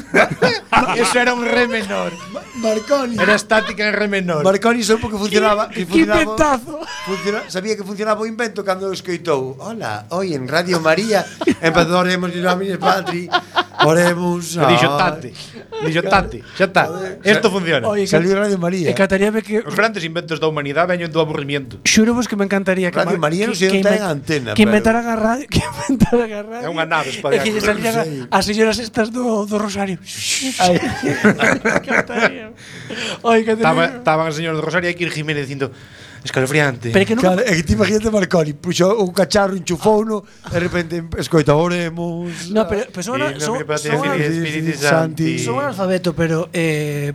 Eso era un re menor. Marconi. Era estática en re menor. Marconi soupo que funcionaba, que Qué funcionaba. inventazo. Funciona, sabía que funcionaba o invento cando escoitou. Hola, hoy en Radio María empezou oremos en nomine Patri. Oremos. E dixo tate. Dixo tate. Xa está. Isto funciona. Oye, Salió Radio María. encantaríame que Os grandes inventos da humanidade veñen do aburrimiento. Xuro vos que me encantaría que Radio Mar- María non que- sei onde que ten inven- antena, que pero- inventaran a radio, que inventaran a radio. É unha nave E espacial. que lle salían a- Sí. as señoras estas do, do Rosario. Ai. Me encantaría. Oye, que Estaba, estaban os señores de Rosario e Kir Jiménez dicindo escalofriante. Pero é que non Claro, é que ti imagínate Marconi, puxo un cacharro, enchufouno, de repente escoita, oremos. No, pero, pero son, Sí, son, no, mira, son, Padre, son, Espíritu Santi. Santi. son analfabeto, pero eh,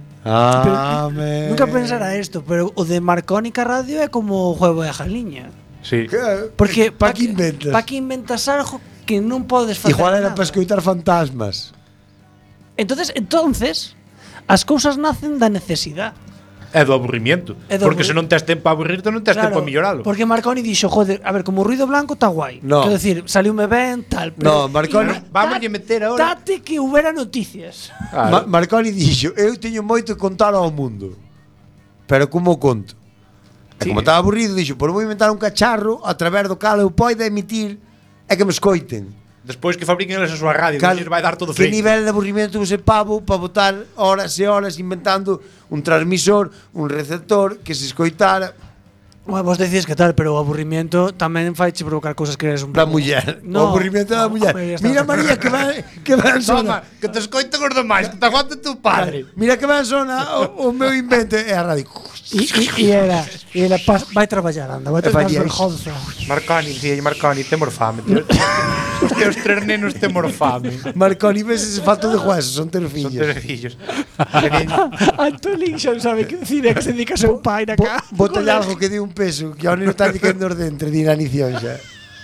Amén. nunca pensara esto, pero o de Marcónica Radio é como o juego de Jaliña. Sí. Que- Porque pa que inventas? Pa que inventas algo que non podes facer. Igual era nada. para escoitar fantasmas. Entonces, entonces as cousas nacen da necesidade. É do aburrimiento. É do Porque aburri- se non tes tempo a aburrirte, non tes tempo a milloralo. Porque Marconi dixo, joder, a ver, como o ruido blanco está guai. No. Quero decir, saliume ben, tal, No, pero Marconi- Vamos a meter ahora. Date que houbera noticias. Ma Marconi dixo, eu teño moito que contar ao mundo. Pero como o conto? E como estaba aburrido, dixo, por vou inventar un cacharro a través do cal eu poida emitir e que me escoiten. Despois que fabriquen eles a súa radio, Cal- que vai dar todo que feito. nivel de aburrimento tuvo ese pavo para botar horas e horas inventando un transmisor, un receptor que se escoitara Bueno, vos decís que tal, pero o aburrimiento tamén faiche provocar cousas que eres un da pouco- muller. No, o aburrimento da no, muller. hombre, ya está. Mira María que va que va Toma, sona. que te escoiten os demais, que te aguante tu padre. Mira que va sona o, o meu invento é a radio. E, e, e era, e era pas, vai traballar, anda, vai E traballar faría vergonza. Marconi, dicía Marconi, temos fame. Tío. Os teus tres nenos temos fame. Marconi ves ese falto de huesos, son teus Son fillos. tres fillos. Antolín xa non sabe que decir, é que se dedica a seu pai na Bo, cá. bótalle algo que dé un peso, que ao neno está dicendo os dentes de inanición xa.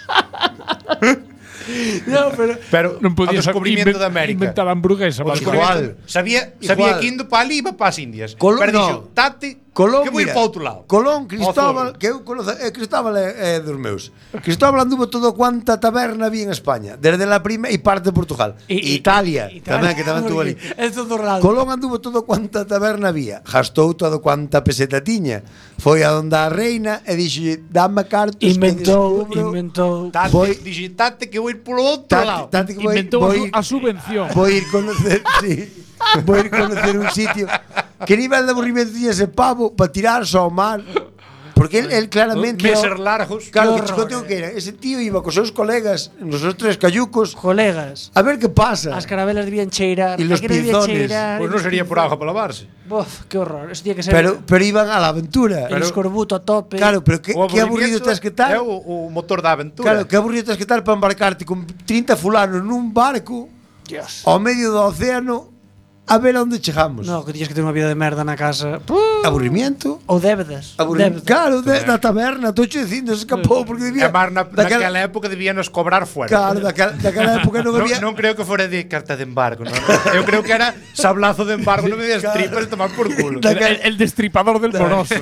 No, pero Pero Non podía o descubrimento de América. inventar a hamburguesa. O Marconi. Igual. Sabía, Igual. sabía que indo para ali iba para as Indias. Colón, pero dixo, no. tate, Colón, que vou ir mira, para outro lado. Colón, Cristóbal, Ao que eu conoce, eh, Cristóbal é, é dos meus. Cristóbal anduvo todo cuanta taberna había en España, desde la primeira e parte de Portugal. E- e- Italia, Italia, tamén que tamén tuvo ali. É todo raro. Colón anduvo todo cuanta taberna había, gastou todo cuanta peseta tiña. Foi a donde a reina e dixo, dame cartos que Inventou, descubro, inventou. Tate, Voy- dixo, tate, que vou ir polo outro Tate, lado. tate que vou, Inventou vou a, ir, su- a subvención. vou ir conocer, sí, vou ir conocer un sitio. Que nivel de aburrimento tiña ese pavo para tirarse ao mar? Porque él, él claramente Meses largos. Claro, Qué que horror, chico que era. Ese tío iba cos seus colegas, nos outros tres cayucos, Colegas, a ver que pasa. as carabelas debían cheirar. Y los aquilo debía pinzones. cheirar, Pois y non los sería por pinzones. agua para lavarse. Bof, qué horror. Eso tiene que ser Pero, pero iban a la aventura. el escorbuto a tope. Claro, pero que, O que aburrido aburrimiento tens que estar. É o, o motor da aventura. Claro, que aburrido tens que estar para embarcarte con trinta fulanos nun barco Dios. ao medio do océano a ver onde chegamos. No, que tiñas que ter unha vida de merda na casa. Aburrimiento. Ou débedas. Aburrimiento. Débedas. Claro, de, da taberna, estou che dicindo, se escapou porque E debía. mar na, daquela- naquela época debíanos cobrar fuera. Claro, daquela, daquela época non Non, había. non creo que fora de carta de embargo, non? Eu creo que era sablazo de embargo, non me dias Claro. tripas e tomar por culo. Daquela- El, el destripador del moroso.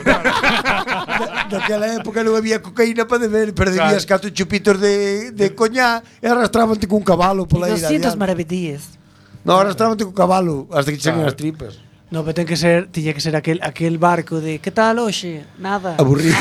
Daquela época non había cocaína para beber, pero Claro. debías catro chupitos de, de coñá e arrastrábante cun cabalo pola ira. doscientas adiante. maravillas. No, arrastrábante cun cabalo hasta que cheguen Claro. as tripas. No, pero ten que ser, tiña que ser aquel aquel barco de que tal hoxe? Nada. Aburrido.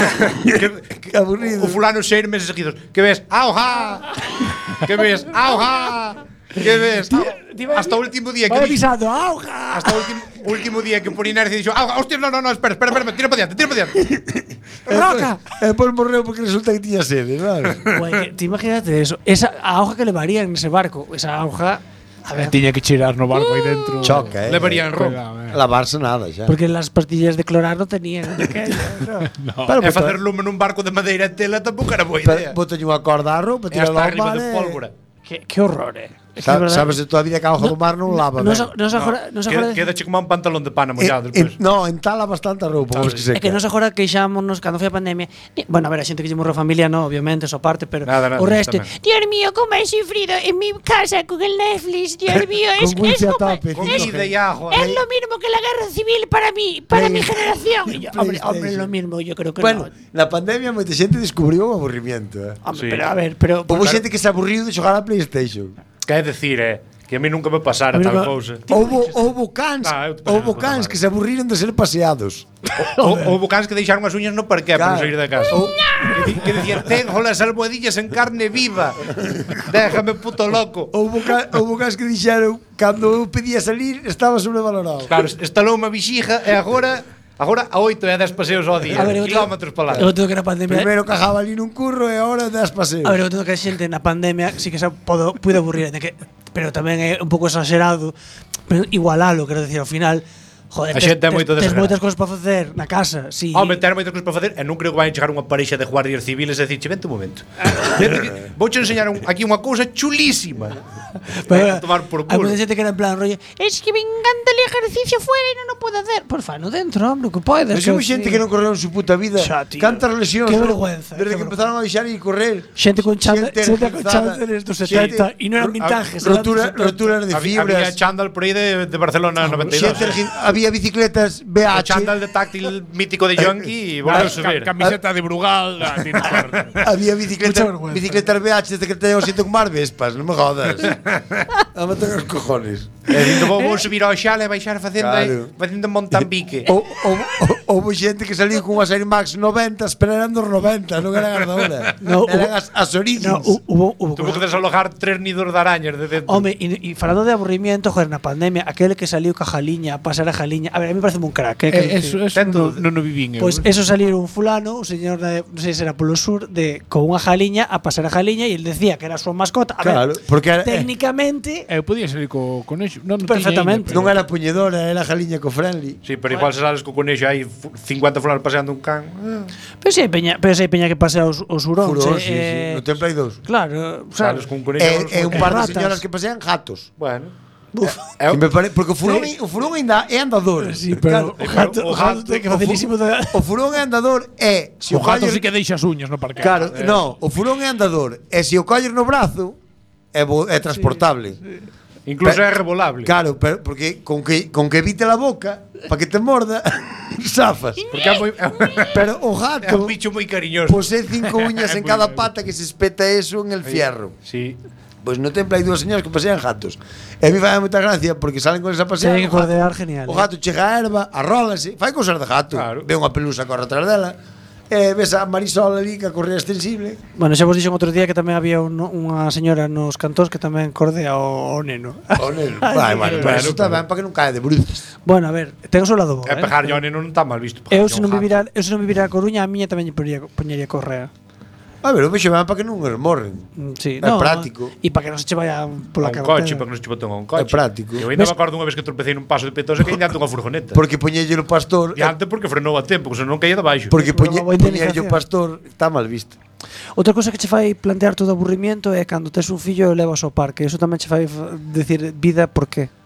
Que- Aburrido. O fulano seis meses seguidos. Que ves? Auja! Que ves? Auja! Que ves? Hasta o último día que Vai dixo- avisado, auga. Hasta o último, último día que por inercia dixo, auja, hostia, no, no, no, espera, espera, espera, tira para diante, tira para diante. Roca. E depois morreu porque resulta que tiña sede, sabes? Güey, que- te imagínate eso, esa a hoja que levarían nese barco, esa hoja, a ver, Tiña que cheirar no barco aí dentro. Choca, eh. Levarían ron. Cuidado, eh. Lavarse nada xa. porque las pastillas de clorar no tenían. aquello, ¿no? Pero, E bota- facer lume nun barco de madeira e tela tampouco era boa pero idea. botalle unha corda á roupa, E tira hasta ao arriba mar. de e- pólvora. Qué, qué horror, eh. Es que Sa- es verdad- Sabes de toda a vida que a hoja do mar non lava. no, ben. se- no se jora, no se jora. Queda, quedache como un pantalón de pana Eh, mollado eh, despois. no, entala bastante a roupa, vamos que seca. É que non se jora queixámonos cando foi a pandemia. Ni- Bueno, a ver, a xente que lle morreu a familia, no, obviamente, eso parte, pero Nada, nada, o resto, tamén. Dios mío, cómo he sufrido en mi casa con el Netflix. Dios mío, es, Con wifi es, a como- tope, Con tío. ida e agua. es lo mismo que la guerra civil para mí, para mi generación. Y yo, hombre, hombre, PlayStation. lo mismo, yo creo que Bueno, no. na pandemia moita xente descubriu o aburrimiento, eh. Hombre, Sí. pero a ver, pero Houve xente que se aburriu de xogar a PlayStation. Quer decir, eh, que a mí nunca me pasara A mí tal nunca- cousa. Houve houve cans, Ah, eu te houve paso, cans puta que se aburriron de ser paseados. Ou houve cans que deixaron as uñas no parqué para Claro. non sair da casa. Ou- Que, di- que decían, tengo las almohadillas en carne viva. Déjame puto loco. Houve ca- houve cans que dixeron cando eu pedía salir estaba sobrevalorado. Claro, estalou unha vixija e agora agora a oito e a dez paseos ao día. A ver, eu te- Kilómetros para lá. eu tengo que na pandemia. Primeiro cajaba ali nun curro e agora das paseos. A ver, eu tengo que a xente na pandemia sí que se podo pude aburrir, de que pero tamén é un pouco exagerado, pero igualalo, quero decir, ao final, joder, A xente é moito tes desagradable. moitas cousas para facer na casa, si. Home, ter moitas cousas para facer e non creo que vayan chegar unha parexa de guardias civiles e dicirche, vente un momento. Vente que vou che enseñar un, aquí unha cousa chulísima. Vai a tomar por Hai culo. moita xente que era en plan rollo, Es que me encanta el ejercicio fuera y no lo puedo hacer. por fa, no dentro, hombre, que podes. Pero houve xente que non correu en su puta vida. Xa, tío. Cantas lesións. Qué ¿no? vergüenza, Desde qué que empezaron a deixar e correr. Xente con chándal, Xente xente con enrizada, chándales dos xente- setenta e non eran ro- vintajes, eran Rotura, dos setenta. rotura de Había, había fibras. chándal por aí de, de Barcelona noventa e dos. Xente ergi- había bicicletas B O H. chándal de táctil mítico de Yonki e volveu a subir. Camiseta de Brugal. ah, tiene que ver. Había Mucha bicicletas, vergüenza. bicicletas B H desde que tengo siento con mar vespas, non me jodas. A matar os cojones. E dicindo, vou, vou subir ao xale e baixar facendo Claro. aí, facendo Montambique. Ou ou- Houve xente que saliu con unhas Air Max noventa esperando os noventa, non eran as da hora. No, eran hubo- as, as Origins. No, hu- hubo, hubo Tuvo que cosas- desalojar tres nidos de arañas de dentro. Home, e, e falando de aburrimiento, joder, na pandemia, aquel que saliu ca jaliña a pasar a jaliña, a ver, a mí me parece un crack, eh, Eh, que- Eso, eso Ten no, dúbida. non o vivín eu. Pois eso salieron un fulano, un señor de, non sei se era polo sur, de con unha jaliña a pasar a jaliña e ele decía que era a súa mascota. A Claro, ver, porque era- técnicamente Eu podía salir co, con eso. Non, non Perfectamente. Non era puñedora, era jaliña co friendly. Sí, pero igual se sales co conexo aí fu- cincuenta fulanos paseando un can. Pero si hai peña, pero si hai peña que pasea os, os huróns, Furón, eh, sí, sí. No Templo hai dous. Claro, Sales sabes. con un conexo. E, e un par de ratas. señoras que pasean gatos. Bueno. Buf. É, Que me pare, porque o furón, o furón ainda é andador. Sí, pero Claro, o gato, o o gato gato- ten que o fu- facilísimo de... O furón é andador é se O gato colles- sí que deixa as uñas no parque. Claro, no, o furón é andador e se o colles no brazo é, bo, é transportable. incluso Pe- é revolable. Claro, pero porque con que con que evite la boca para que te morda, zafas. Porque é moi é, Pero o é gato un bicho moi cariñoso. posee cinco uñas en cada pata que se espeta eso en el fierro. Sí. Pois no templo hai dúas señoras que pasean gatos. E a mí fai moita gracia porque salen con esa pasear. Ten que o gato- cordear genial, O eh. gato chega a erva, arrólase, fai cosas de gato. Claro. Ve unha pelusa corre atrás dela. E ves a Marisol ali que a correa extensible. Bueno, xa vos dixen outro día que tamén había un, unha señora nos cantós que tamén cordea o, o neno. O neno. Vai, bueno, pero eso está ben para que non cae de bruces. Bueno, a ver, ten o seu lado bo, É eh? pejar yo neno non está mal visto. Eu Pegar se non un gato. vivira, eu se non vivira a Coruña, a miña tamén lle poñería, poñería correa. A ver, o vexo ben para que non os morren. Mm, Sí, É no, práctico. E para que non se che vaya A pola un carretera. coche, para que non se che boten a un coche. É práctico. Eu ainda Ves- me acordo unha vez que tropecei nun paso de peatosa que ainda ante unha furgoneta. Porque poñelle o pastor, E antes porque frenou a tempo, que senón caía de baixo. porque poñe, Boa poñelle indemnización. o pastor está mal visto. Outra cosa que che fai plantear todo aburrimiento é cando tes un fillo e o levas ao parque. Eso tamén che fai f- decir vida por qué.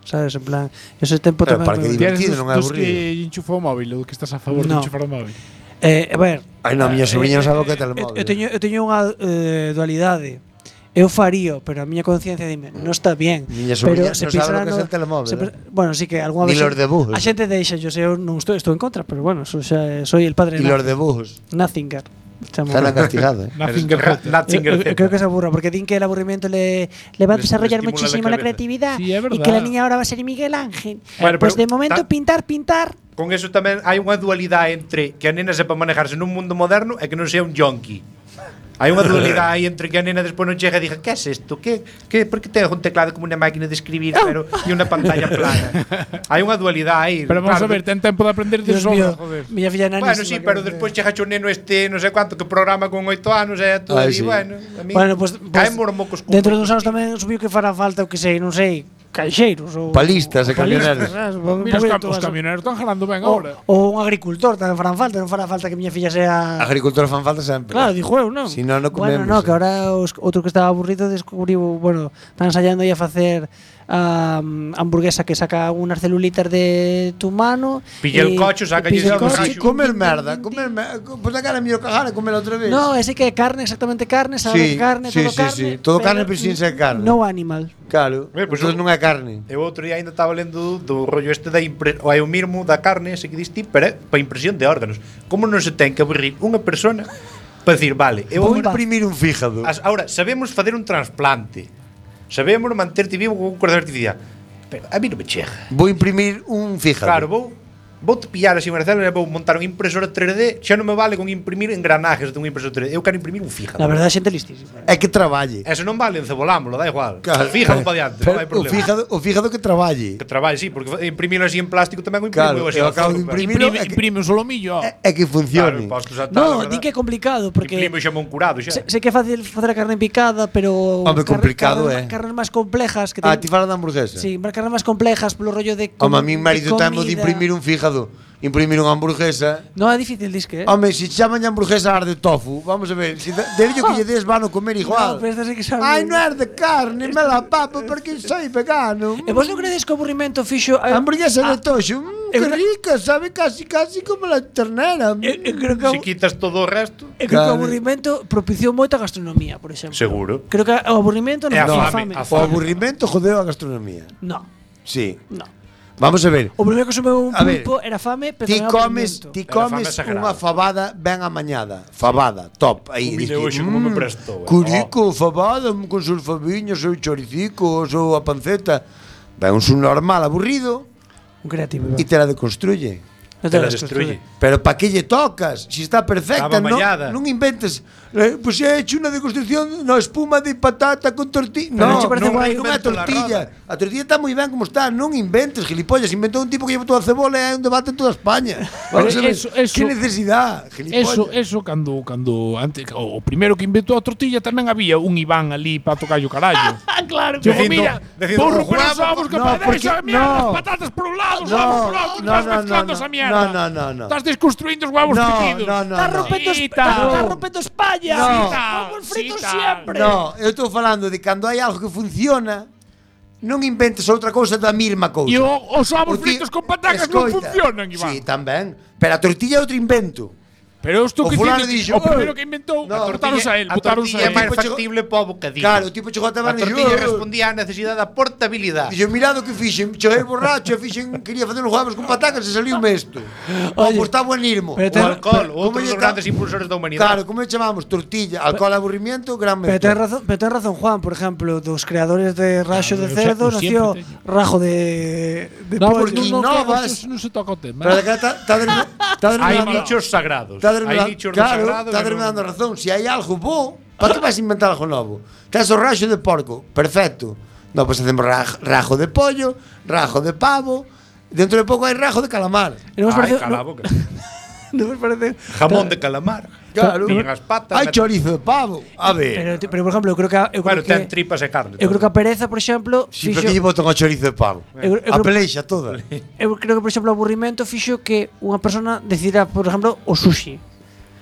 sabes, en plan, ese tempo Pero tamén. para que me- diver- Tienes Divertido, dos, non é dos aburrido. que enchufa o móvil, ou que estás a favor de No. enchufar o móvil. Eh, a ver, Ai, non, a miña sobrinha non sabe o que é eu, telemóvil. eu teño eu teño unha eh, dualidade. Eu farío, pero a miña conciencia dime, non está bien. Miña Pero sobrinha se non sabe pensara o que é no- el telemóvil, se eh. pe- bueno, sí que algunha Ni vez los dibujos. a xente deixa, yo sei, eu non estou, estou en contra, pero bueno, so, xa, soy el padre E de los dibujos. Nothing. Chamo. Están castigado, eh. Nothing Ra- Get Nothing Eu, eu Get creo que se aburra, porque din que el aburrimiento le, le va a Les- desarrollar les estimula muchísimo la la, cabeza. creatividad Sí, es y verdad. que la niña ahora va a ser Miguel Ángel. Bueno, pues pero de momento ta- pintar, pintar. Con eso tamén hai unha dualidade entre que a nena sepa manejarse nun mundo moderno e que non sea un yonki. Hai unha dualidade aí entre que a nena despois non chega e diga que é isto? Que, que, por que ten un teclado como unha máquina de escribir pero e unha pantalla plana? Hai unha dualidade aí. Pero vamos claro, a ver, ten tempo de aprender de Dios sobra, mío, joder. miña filla nanísima. Bueno, sí, pero que- despois chega o neno este, non sei cuánto, que programa con oito anos e todo Ai, aí, sí. bueno, a mí Bueno, pues, pues caen mormocos con dentro duns anos tamén subiu que fará falta o que sei, non sei, caixeiros ou Palistas e ou palistas, camioneros. sabes? Un Mira, os, poquito cam os vas- camioneros están jalando ben ou, agora. ou un agricultor tamén farán falta, non fará falta que miña filla sea Agricultor fan falta sempre. Claro, dixo eu, non? Si non, non Bueno, comemos, no, eh. que ahora os, outro que estaba aburrido descubriu, bueno, están ensayando aí a facer a um, hamburguesa que saca unhas celulitas de tu mano. Pilla el e- cocho, saca e pilla lle el ese coche, borracho. Comer merda, comer merda. Pues la cara mío cagar e comer outra vez. No, ese que é carne, exactamente carne, sabe Sí, carne, sí, todo sí, carne. sí. Todo carne, pero sin ser carne. No animal. Claro. Eh, pues Entonces eu- non é carne. Eu outro día ainda estaba lendo do, do rollo este da impre, o hai o mismo da carne, ese que diste, pero é para impresión de órganos. Como non se ten que aburrir unha persona para decir, vale, eu Vou agora, imprimir un fígado. as, ahora sabemos facer un trasplante. Sabemos manterte vivo con un corazón artificial. Pero a mí non me chega. Vou imprimir un fígado. Claro, vou vou te pillar así unha célula e vou montar unha impresora tres D, xa non me vale con imprimir engranajes dun impresor tres D. Eu quero imprimir un fígado. La verdade, xente listísima. É que traballe. Eso non vale, encebolámoslo, da igual. Claro. Fíjalo para diante, non hai Pero o problema. fígado, o fígado que traballe. Que traballe, sí, porque imprimilo así en plástico tamén o imprimo. Claro, eu así eu ao acabo de zorro, imprimir- Imprime, é que- imprime un solomillo. É, é que Claro, funcione. postos a tal, No, a di verdad. que é complicado porque Imprimo xa mon curado xa. sé, sé que é fácil facer a carne picada, pero Home, carne- complicado, carnes, eh. carnes máis complejas que Ah, ten- ti fala da hamburguesa. Sí, carnes máis complejas polo rollo de Home, a com- mi marido de tamo de comida. imprimir un fígado. Imprimir unha hamburguesa. No é difícil, dis que, eh? Home, se chaman hamburguesa ar de tofu, vamos a ver, se dello que lle des van a comer igual. No, pero esta sí que sabe. Ai, non é de carne, me la papo porque soy vegano. E vos non credes que o aburrimento fixo eh, A hamburguesa ah, de toxo, mm, eu que creo- rica, sabe casi casi como la ternera. Eu, eu creo que Se quitas todo o resto, eu creo que o Claro. aburrimento propiciou moita gastronomía, por exemplo. seguro. Creo que o aburrimento non E a foi fame, fame. a O aburrimento jodeu a gastronomía. No, Sí. no. Vamos a ver. O primeiro que comeu un A ver, pulpo era fame, pero Ti non era comes, aburrimento. ti Pero a fame comes exagerada. unha fabada ben amañada. Fabada, top. Aí Comida dices, hoxe como me "Mm, prestou, eh". Curico, fabada, con sulfaviños, ou choricico, ou a panceta. Ben, un normal aburrido Un creativo. e te la deconstruye. Non Te la das destruye. Pero pa que lle tocas? Si está perfecta, Estaba non, mallada. non inventes. Eh, pues he hecho una deconstrucción, no espuma de patata con tortilla. Pero non No, che parece non, guai? non é Invento la tortilla. A tortilla está moi ben como está, non inventes, gilipollas. Inventou un tipo que lleva toda a cebola e hai un debate en toda España. Vamos a ver, eso- eso- que necesidade, Eso, gilipollas. eso cando cando antes o, o primeiro que inventou a tortilla tamén había un Iván ali para tocar o carallo. Ah, claro. Digo, Dicindo- mira, dicindo, porro "O con os huevo, ovos que no, parece, porque- mira, no. las patatas por un lado, os No, ovos por outro, no, estás no, mezclando no, esa no, mierda. no, no, no. Estás desconstruindo os huevos No, fritidos. no, no, Está no. rompendo, Sí, está, tal. está rompendo España. No. Sí, tal. Huevos fritos Sí, tal. siempre. No, eu estou falando de cando hai algo que funciona, non inventes outra cousa da mesma cousa. E o- os ovos O ti- fritos con patacas non Escoita, funcionan, Iván. Sí, tamén. Pero a tortilla é outro invento. Pero estou O que fulano dicindo, dixo, o primeiro "Oh, que inventou, no, botaronse a él, a botaronse tortilla a é máis él. Tipo, factible para o bocadillo. Claro, o tipo chegou a A taberna e tortilla dixo, "Oh". respondía á necesidade da portabilidade. Dixo, mirado que fixen, cheguei borracho e fixen, quería facer uns huevos con patacas e saliu mesto. O pues está buenismo. pero O ten- alcohol, Como outro lle dos ta- grandes impulsores da humanidade. Claro, como lle chamamos? Tortilla, alcohol, aburrimiento, gran Pero mezcla. ten razón, pero ten razón Juan, por ejemplo, dos creadores de Raxo de Claro, eu se- Cerdo eu siempre nació teño. Rajo de de No, pollo. porque no non, non, vas- eso non se toca o tema. Pero de que está está derme- está Hai dermedando- nichos sagrados. está Hai dermedando- nichos claro, sagrados. está que non- dermedando razón. Si hai algo bo, para que vas a inventar algo novo? Tes o raxo de porco, perfecto. No, pues hacemos raj- rajo de pollo, rajo de pavo. Dentro de pouco hai rajo de calamar. E non vos Ai, parece, cala a non, boca. non vos parece Jamón de calamar. Claro. Pillan as patas. Hai meten- chorizo de pavo. A ver. pero, pero por exemplo, eu creo que a- eu Bueno, creo ten que tripas e carne. eu creo que a pereza, por exemplo, Si, fixo, pero que lle botan o chorizo de pavo? Eu- eu A creo- peleixa toda. eu creo que por exemplo o aburrimento fixo que unha persona decidira, por exemplo, o sushi.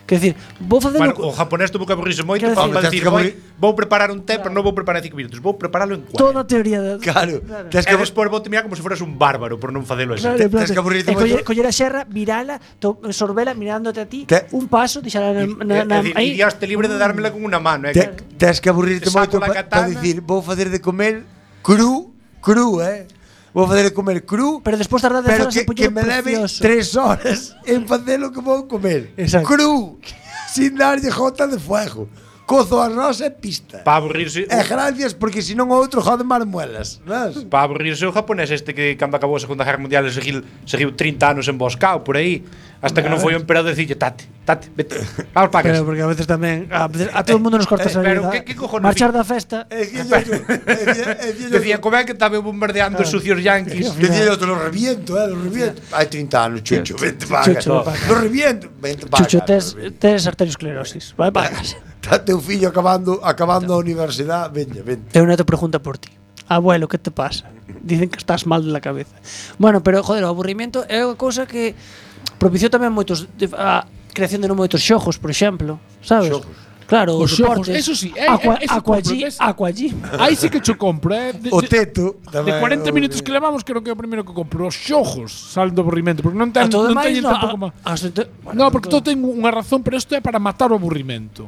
Quer decir, vou facer Bueno, o japonés tuvo que aburrirse moito Quero para decir- para Tens decir, que "Vou- aburrir- vou preparar un té, pero non vou preparar en cinco minutos, vou preparalo en cuatro. toda a teoría de Claro, tens E que despois vou te mirar como se fueras un bárbaro por non facelo así. Claro, Te- en plan tens de- que aburrirte e coller, moito. coller a xerra, virala, to, sorbela mirándote a ti, Te- un paso, deixala na, E, na, na, e, aí. e Dios te libre de dármela con unha mano, eh, Te, que- tens que aburrirte Te saco moito la para pa katana. dicir, vou facer de comer cru, cru, eh. Vou facer de comer cru, Pero despois tarda dez pero horas que, en que poñelo me leve precioso. tres horas en facer o que vou comer. Exacto. Cru, sin darlle jota de fuego. Cozo arroz e pista. para aburrirse E gracias, porque senón o outro jode marmuelas, sabes? para aburrirse o japonés este que cando acabou a Segunda Guerra Mundial seguiu, seguiu trinta anos emboscado por aí hasta que non foi o emperador dicille tate, tate, vete, vamos para Pero casa. porque a veces tamén a, veces a todo o mundo nos corta Eh, esa pero vida. que- que cojones Marchar di- da festa. E dicía yo, e dicía- e dicía yo- Decía, como é que estaba bombardeando os sucios yanquis? Decía yo, te lo reviento, eh, lo reviento. Hai trinta anos, Chucho, vente para Chucho, casa. ven pa' Lo reviento, vente para Chucho, casa. tes, tes arteriosclerosis. Vai para casa. Está teu fillo acabando acabando a universidade, veña, vente. Teu neto pregunta por ti. Abuelo, que te pasa? Dicen que estás mal de la cabeza. Bueno, pero joder, o aburrimento é unha cousa que propiciou tamén moitos de- a creación de non moitos xogos, por exemplo, sabes? Xogos. Claro, Os os xogos, deportes. eso sí, eh, Aqua, eh, eso aquagym, compro, ves? aquagym. Aí sí que cho compro, eh. De, O de- teto de tamén, cuarenta o- minutos que levamos, creo que é o primeiro que compro. Os xogos salen do aburrimento, porque non A ten, todo non demais, teñen no, tampouco má. a- a- a- No, porque todo ten unha razón, pero isto é para matar o aburrimento.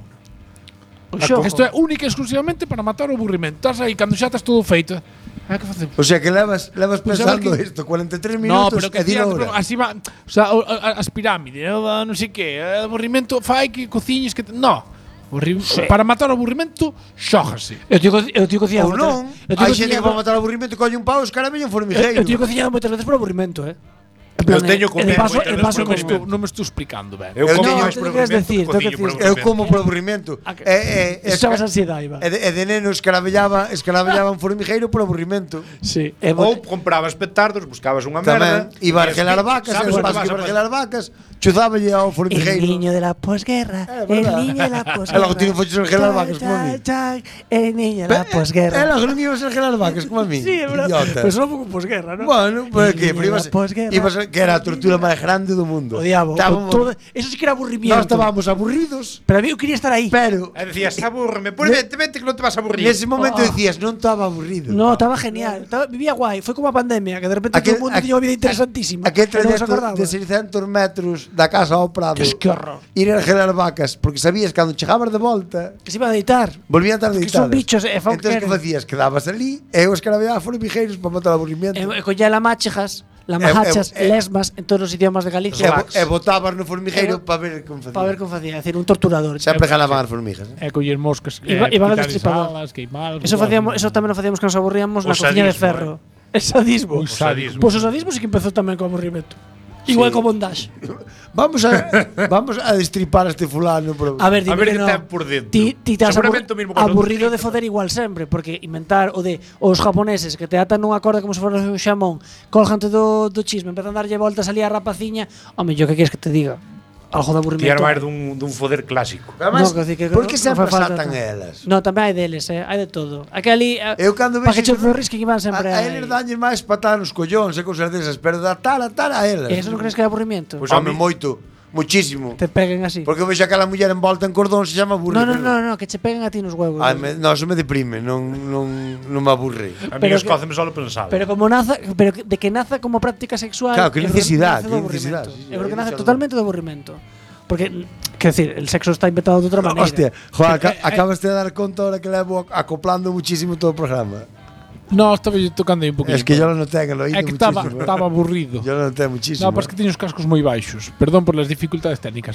o xogo. Isto é única e exclusivamente para matar o aburrimento. Estás aí, cando xa estás todo feito. Ah, que facemos? O sea que levas levas Pois a ver pensando que- isto cuarenta e tres No, minutos pero que e di decía, hora. así va, o sea, o- a- as pirámides, o da non sei que, o aburrimento fai que cociñes que te, no. O ri- Para matar o aburrimento, xógase. Eu tío, eu tío cociñado. Ou non, Eu tío hai xente que cociñado- para matar o aburrimento colle un pau e os cara veñen Eu, formigueiro. eu tío cociñado moitas veces por aburrimento, eh. En Eu plan, teño eh, comido de paso, moitas de veces paso por Non me como- estou, non me estou explicando, ben. Eu Eu como teño- máis te por queres aburrimento, decir, te cociño queres por decir. Eu aburrimento. como por aburrimento. A que- E, e, e, Eso chamas ansiedade, Iba. e, de, e de neno escarabellaba, escarabellaba un formigueiro por aburrimento. Sí. E Ou comprabas petardos, buscabas unha Tamén, merda. iba a e argelar es que vacas, sabes e o que vas vas que a argelar vacas, chuzáballe ao El formigueiro. niño de la posguerra, É el verdad. niño de la E posguerra. logo tiño fochos argelar vacas como a mí. Chan, el niño de la posguerra. E logo non ibas a argelar vacas como a mí. Sí, é verdad. Idiota. Pero solo pouco posguerra, ¿no? Bueno, pues El que niño pero de ibas, la posguerra. ibas a- que era a tortura máis grande do mundo. O diabo. Estábamos, o todo, eso sí que era aburrimiento. nós estábamos aburridos, Pero a mí eu quería estar aí. pero E decías, abúrreme, pois vete, vete que non te vas a aburrir. nese momento Oh. decías, non estaba aburrido. No, estaba genial. Estaba, vivía guai. Foi como a pandemia, que de repente todo o mundo tiña unha vida interesantísima. Aquel E non se trayecto acordaba. de seiscentos metros da casa ao Prado. Que horror. Ir a argelar vacas, porque sabías que cando chegabas de volta, Que se iba a deitar. volvían a estar Porque deitadas. son bichos, e fan Entón, que queren. facías? Quedabas ali, e eu escarabellaba formigueiros para matar o aburrimiento. E, e collía la máchejas, la E- mahachas, e- e- lesmas en todos os idiomas de E, Galicia. bo- e botabas no formigueiro E- para ver como facía. Para ver como facía, é decir, un torturador. Sempre ganaban as formigas. Eh? É coller moscas, Iba- eh, iban al quitarlles destripador. alas, queimalas, Eso igual. facíamos, eso tamén lo facíamos cando nos aburríamos na O cociña de sadismo, ferro. É sadismo. O sadismo. Pois o sadismo sí que empezou tamén co aburrimento. Igual como bondage. Vamos a vamos a destripar a este fulano, pero A ver, A dime ver que que no. ten por dentro. Ti, ti estás Seguramente o mismo con aburrido os de foder igual sempre, porque inventar o de os japoneses que te atan nunha corda como se fora un xamón, colgante do, do chisme, empezan a darlle voltas ali a rapaciña. Home, yo que queres que te diga? Algo de aburrimento. Tiar máis dun, dun foder clásico. Además, No, que decir que por que non sempre fai falta saltan tan- elas? No, tamén hai deles, eh, hai de todo. Aquí ali eh, Eu cando pa vexo que che iso- zorris que iban sempre A, a aí. eles dañen máis patadas nos collóns e cousas desas, pero da tala tala a elas. E eso non crees que é aburrimento? Pois a home, mí- moito, muchísimo. Te peguen así. Porque eu vexo aquela muller envolta en cordón se chama aburre. No, no, pero- no, no, que che peguen a ti nos huevos. Ai, me, no, eso me deprime, non, non, non me aburre. A mí Pero os que- cóceme solo pensado. Pero como naza, pero que- de que naza como práctica sexual. Claro, que eu creo necesidade, nace do que aburrimento. necesidade, sí, sí, Eu creo que aí nace xa non- totalmente do aburrimento. Porque, quero decir, el sexo está inventado de outra maneira. Hostia, joder, aca acabas de dar conta ahora que levo acoplando muchísimo todo o programa. No, estaba yo tocando aí un poquito. Es que yo lo noté en el oído É que estaba, muchísimo. estaba aburrido. Yo lo noté muchísimo. No, pero es que tiene os cascos moi baixos. Perdón por las dificultades técnicas.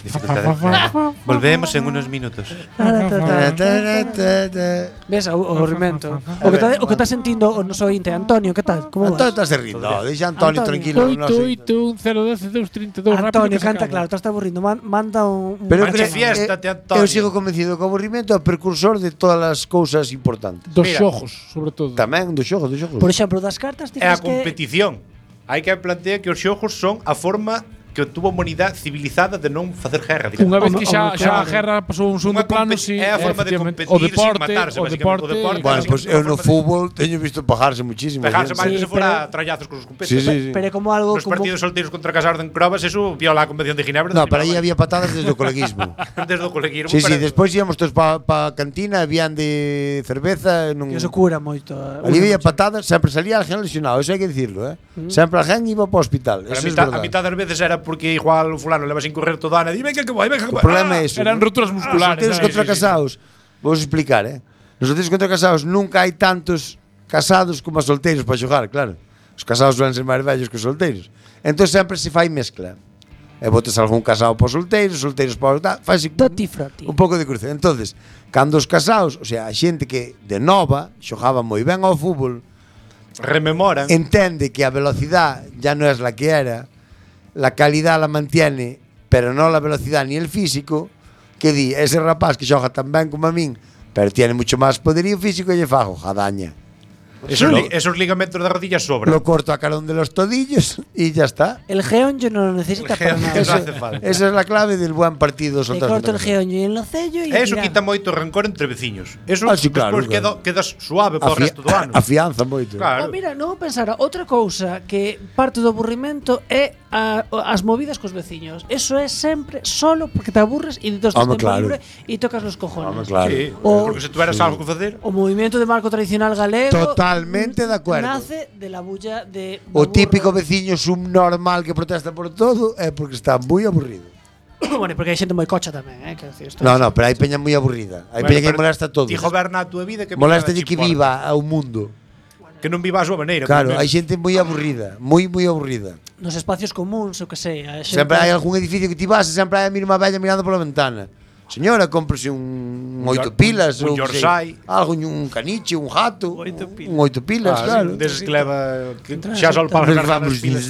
Volvemos en unos minutos. Ta, ta, ta, ta, ta. Ves, o, o aburrimento. O que, está, o que está sentindo o noso ointe, Antonio, que tal? Como Antonio vas? estás de rindo. Deixa a Antonio Antonio. tranquilo. no oito, sé. oito, un, cero, doce, dous, trinta e dous. rápido Antonio, que se canta acaba. claro, estás aburrindo. Man, manda un. un Pero eu Manche creo fiesta, que te Antonio. eu sigo convencido que o aburrimento é o precursor de todas as cousas importantes. Dos Mira. xogos, sobre todo. Tamén do xogo, do xogo. Por exemplo, das cartas, ti É a crees que. competición. Hai que plantear que os xogos son a forma que tuvo a humanidade civilizada de non facer guerra. Unha vez Home, que xa, home, xa a claro. guerra pasou un segundo Unha plano, compe- sí, é a forma de efectivamente. competir o deporte, sin matarse, o basicamente, deporte, o deporte, Bueno, claro. pois eu no fútbol teño visto pajarse muchísimo. Pejarse gente. máis Sí, se fora pero- a trallazos con os competes. Sí, sí, sí. Pero é como algo Nos como partidos solteiros contra casados de Encrobas, eso viola a Convención de Ginebra. No, pero aí había patadas desde o coleguismo. desde o coleguismo. Sí, sí, pero- despois íamos todos pa, pa cantina, habían de cerveza, non. que eso cura moito. eh, Ali une había moito. patadas, sempre salía alguén lesionado, eso hai que dicirlo, eh. Sempre alguén iba para o hospital, Pero a eso é mitad, a verdade. mitad das veces era porque igual o fulano leva sin correr toda a ana. Di, venga que vai, venga que O vai. problema Ah, é eso. Eran ¿no? rupturas Os musculares. solteiros ¿sabes? contra Sí, sí. casados, vos explicar, eh. Nos solteiros contra casados nunca hai tantos casados como os solteiros para xogar, claro. Os casados suelen ser máis vellos que os solteiros. Entón sempre se fai mezcla. E botes algún casado para os solteiros, solteiros para os tal, faise Tutti frutti. un pouco de cruce. Entonces, cando os casados, o sea, a xente que de nova xogaba moi ben ao fútbol, Rememoran. entende que a velocidad ya no es la que era, la calidad la mantiene, pero no la velocidad ni el físico, que di, ese rapaz que xoga tan ben como a min, pero tiene mucho más poderío físico e lle fago jadaña. Esos, li- esos ligamentos de rodillas sobran. Lo corto a carón de los todillos y ya está. El geonyo no lo necesita El para geonyo nada. no hace falta. Esa es la clave del buen partido. Le soltar corto el contra geonyo y en lo sello y Eso tirar. quita moito rencor entre veciños. Eso Ah, sí, claro, despois claro. queda, quedas suave para o Afi- resto do ano. Afianza moito. Claro. Oh, mira, non pensara, outra cousa que parte do aburrimento é a, as movidas cos veciños. Eso é sempre solo porque te aburres e tos Home, tempo claro. libre e tocas los cojones. Home, claro. Sí, O- porque se tuveras algo que facer. O movimento de marco tradicional galego Totalmente de acuerdo. nace de la bulla de O do típico burro. veciño subnormal que protesta por todo é porque está moi aburrido. Bueno, porque hai xente moi cocha tamén, eh, quero decir, isto No, é- no, pero hai peña moi aburrida. Hai Bueno, peña que pero molesta a todos. Ti goberna a túa vida que Molesta que que importa. viva ao mundo. Que non viva a súa maneira. Claro, polo hai menos. xente moi aburrida, moi moi aburrida. nos espacios comuns, o que sei, a xente Sempre hai algún edificio que ti vas e sempre hai a mesma bella mirando pola ventana. Señora, cómprese un oito Yor- pilas un ou que sei, Yorsai. algo, un caniche, un jato, Oito pilas. un oito pilas, Ah, claro. sí, deses que leva que Un xa sol para Nos cargar vamos as pilas.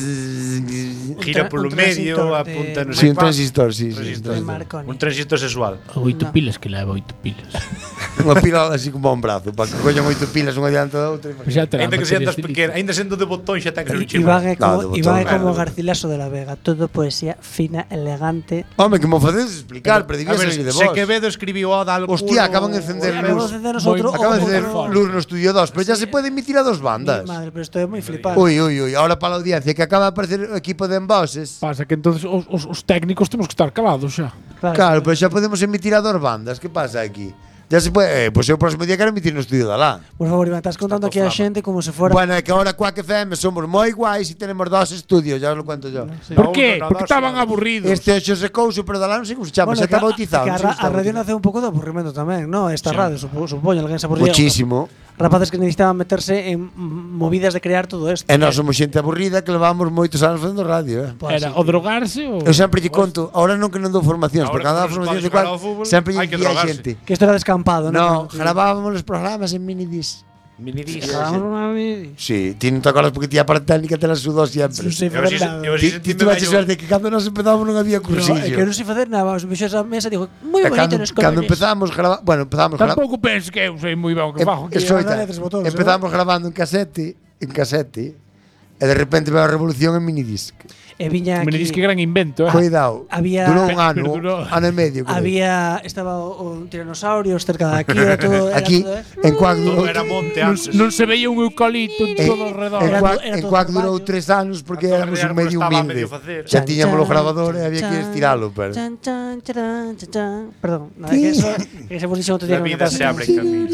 Un Gira tra- polo un medio, transistor de- apunta no Sí, sei un cuál. transistor, sí, sí, Transistor. de Marconi. Un transistor sexual. Oito No. pilas que leva, oito pilas. Unha pila así como a un brazo, para que coñan oito pilas unha diante da outra. Pues xa terá Ainda que baterías sean das de pequenas, litio. ainda sendo de botón xa ten que ser un I- chimán. Iván é como, No, de Iván é botón, como claro. Garcilaso de la Vega, todo poesía fina, elegante. Home, que mo facedes explicar, pero debía A ver, salir de se vos. Quevedo escribiu Oda al culo. Hostia, acaban de encender Acabo de luz. encendernos Moi- outro Acaba de outro- encender favor. luz no estudio dos, pero ya se puede emitir a dos bandas. Madre, pero esto é moi flipante. Uy, uy, uy, ahora para la audiencia que acaba de aparecer o equipo de envoses. Pasa que entonces os, os, os técnicos temos que estar calados xa. Claro, pero xa podemos emitir a dos bandas. Que pasa aquí? Ya se puede, eh, pues eu o próximo día quero emitir no estudio de alá. Por favor, Iván, estás contando aquí a xente como se fora. Bueno, é que ahora Quack F M somos moi guais e tenemos dos estudios, ya os lo cuento yo. Por No, qué? no, no, Porque no, estaban no. aburridos. Este ocho se couso, pero de alá non sei como se chama, xa está que- bautizado. que a, non sei ra- se está a radio bautizado. nace un pouco de aburrimento tamén, ¿no? Esta radio, supo, supoño, alguén se aburría. Muchísimo. Rapaces que necesitaban meterse en mm, movidas de crear todo esto. E nós somos xente aburrida que levamos moitos anos facendo radio, eh. Pues, Era sí. o drogarse ou... Eu sempre lle conto, ahora non que non dou formacións, Ahora porque que cada non se formación pode de xogar cual ao fútbol, sempre lle hai que dicía a drogarse. xente. Que esto era descampado, No, ¿no? gravábamos os programas en minidisc. Grabamos una mini- Sí, ti non te acordas porque ti a parte técnica te la sudou sempre. Non sei Eu facer así- nada. eu así Ti, ti sentime tuvache vello- suerte que cando nos empezamos non había No, cursillo. é que non sei facer nada, os mexos a mesa digo, moi E bonito cando, nos cando colores. empezamos grava, bueno, empezamos grabando. Tampouco penso que eu sei moi ben o que fago aquí. Escoita, ahora letres botóns, empezamos grabando en casete, en casete, e de repente veo a revolución en minidisc. E viña Me aquí. dices que gran invento, eh? Cuidado, había- durou un Pe- ano, perduró. ano e medio. creo. Había estaba o, o tiranosaurios cerca de aquí, era todo era Aquí, todo, eh. en Quack Todo durou, era monte Non, antes. non se veía un eucalipto en en, todo o redor. en Era Quack, to- era en todo Quack un durou baño. tres anos porque A éramos Torre un de medio Árbol estaba a humilde. medio facer. Xa tiñamos o Chan, grabador e había que chan, estiralo, pero. Chan, chan, charán, chan, chan. Perdón, nada, que eso que se vos dixo outro día La que me vida pasa. se abre en camino.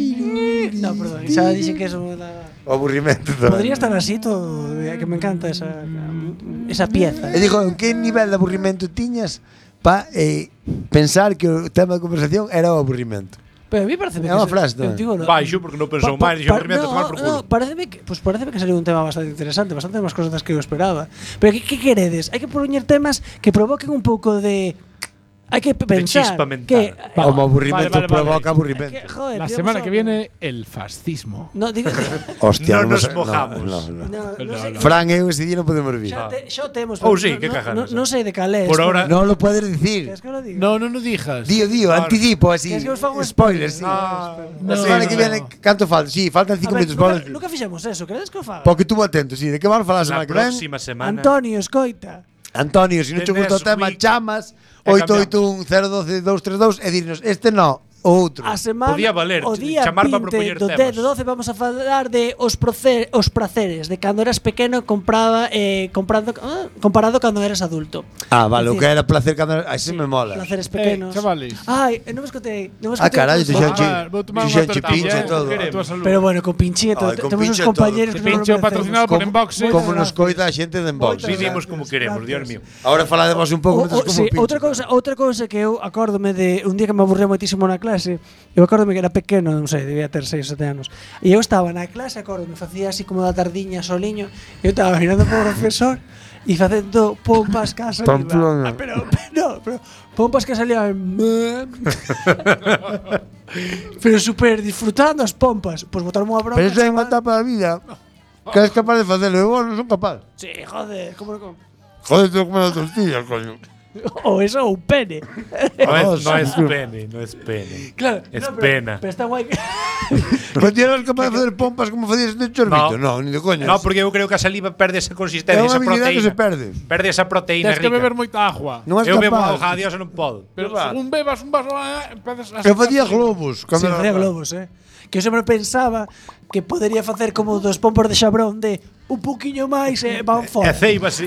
No, perdón, xa dixen que eso da... O aburrimento. tamén. Podría estar así todo, eh, que me encanta esa esa pieza. E digo, en que nivel de aburrimento tiñas pa eh, pensar que o tema de conversación era o aburrimento? Pero a mí parece É unha frase tamén. Baixo, porque non pensou máis, dixo aburrimento, tomar por culo. No, pareceme que, pues pareceme que saliu un tema bastante interesante, bastante máis cosas das que eu esperaba. Pero que, que queredes? Hai que poñer temas que provoquen un pouco de... Hai que pensar chispa mental. que Va, Como aburrimento vale, vale, vale. provoca que, aburrimento. joder, La tío, semana vamos que a- viene, el fascismo. No, diga, Hostia, Non non nos sei- mojamos. No, no, no. no, no, No, sei, no. Fran e eu ese día non podemos vir. xa, te, xa o temos. Oh, pero sí, no, que no, cajanos. no, non sei de calés. Por ahora- Non lo podes dicir. ¿Queres que lo diga? No, non o dijas. Dio, dio, Claro. anticipo así. Que es que os fago un Spoilers, sí. Ah, La no, semana no, que no. viene, canto falta? Sí, faltan A cinco ver, minutos. nunca, para- nunca fixemos eso, queredes que o faga? Porque estuvo atento, sí. De que vamos a falar a Na semana que ven? próxima semana. Antonio, escoita. Antonio, se non che gusta o tema, Nesquik. chamas E oito oito un cero uno dos dous tres dous e dirnos, este no, o outro. A semana, Podía valer, o día chamar para vinte propoñer do temas. dez do doce vamos a falar de os, proce os praceres de cando eras pequeno compraba eh, comprando ah, comparado cando eras adulto. Ah, vale, o Decir, que era placer cando así sí, me mola. Placeres pequenos. Eh, chavales. Ai, non vos contei, non vos Ah, contei. carallo, te Ah, xanche. Ah, vou tomar unha Xanche tortilla, pinche eh, todo. a tua salud. Pero bueno, con pinchito, Ai, con temos uns pinche todo. compañeros que non Pinche lo patrocinado por Como, Enboxe. como nos coita a xente de Enbox. Vivimos como queremos, Dios mío. Ahora falademos un pouco O- mentres o- como sí, pinche. outra cousa, outra cousa que eu acórdome de un día que me aburría moitísimo na clase. Eu acórdome que era pequeno, non sei, debía ter seis ou sete anos. E eu estaba na clase, acórdome, facía así como da tardiña soliño. Eu estaba mirando por o profesor e facendo pompas que saliva. Pamplona. Ah, pero, no, pero pompas que salían pero super disfrutando as pompas. Pois botaron unha bronca. Pero eso é unha chaval. etapa da vida que és capaz de facelo. Eu non son capaz. Sí, joder, como non? Joder, tengo que comer tortillas, coño. Ou eso ou pene. No Oh, es, no sí. es pene, no es pene. Claro, Es no, pero, pena. Pero está guai que Pero ti eras capaz de facer pompas como facías de chorbito? No, ni de coña. No, porque eu creo que a saliva perde esa é consistencia, unha esa habilidade que se proteína. perde. Perde esa proteína Tens que rica. beber moita agua. Non és Eu bebo capaz. auga, adiós, eu non podo. Pero va. según bebas un vaso, ah, empezas a Eu facía globos. Sí, cando era facía rapaz. globos, eh. Que eu sempre pensaba que podería facer como dos pompos de xabrón de un poquinho máis e van E fora. ceibase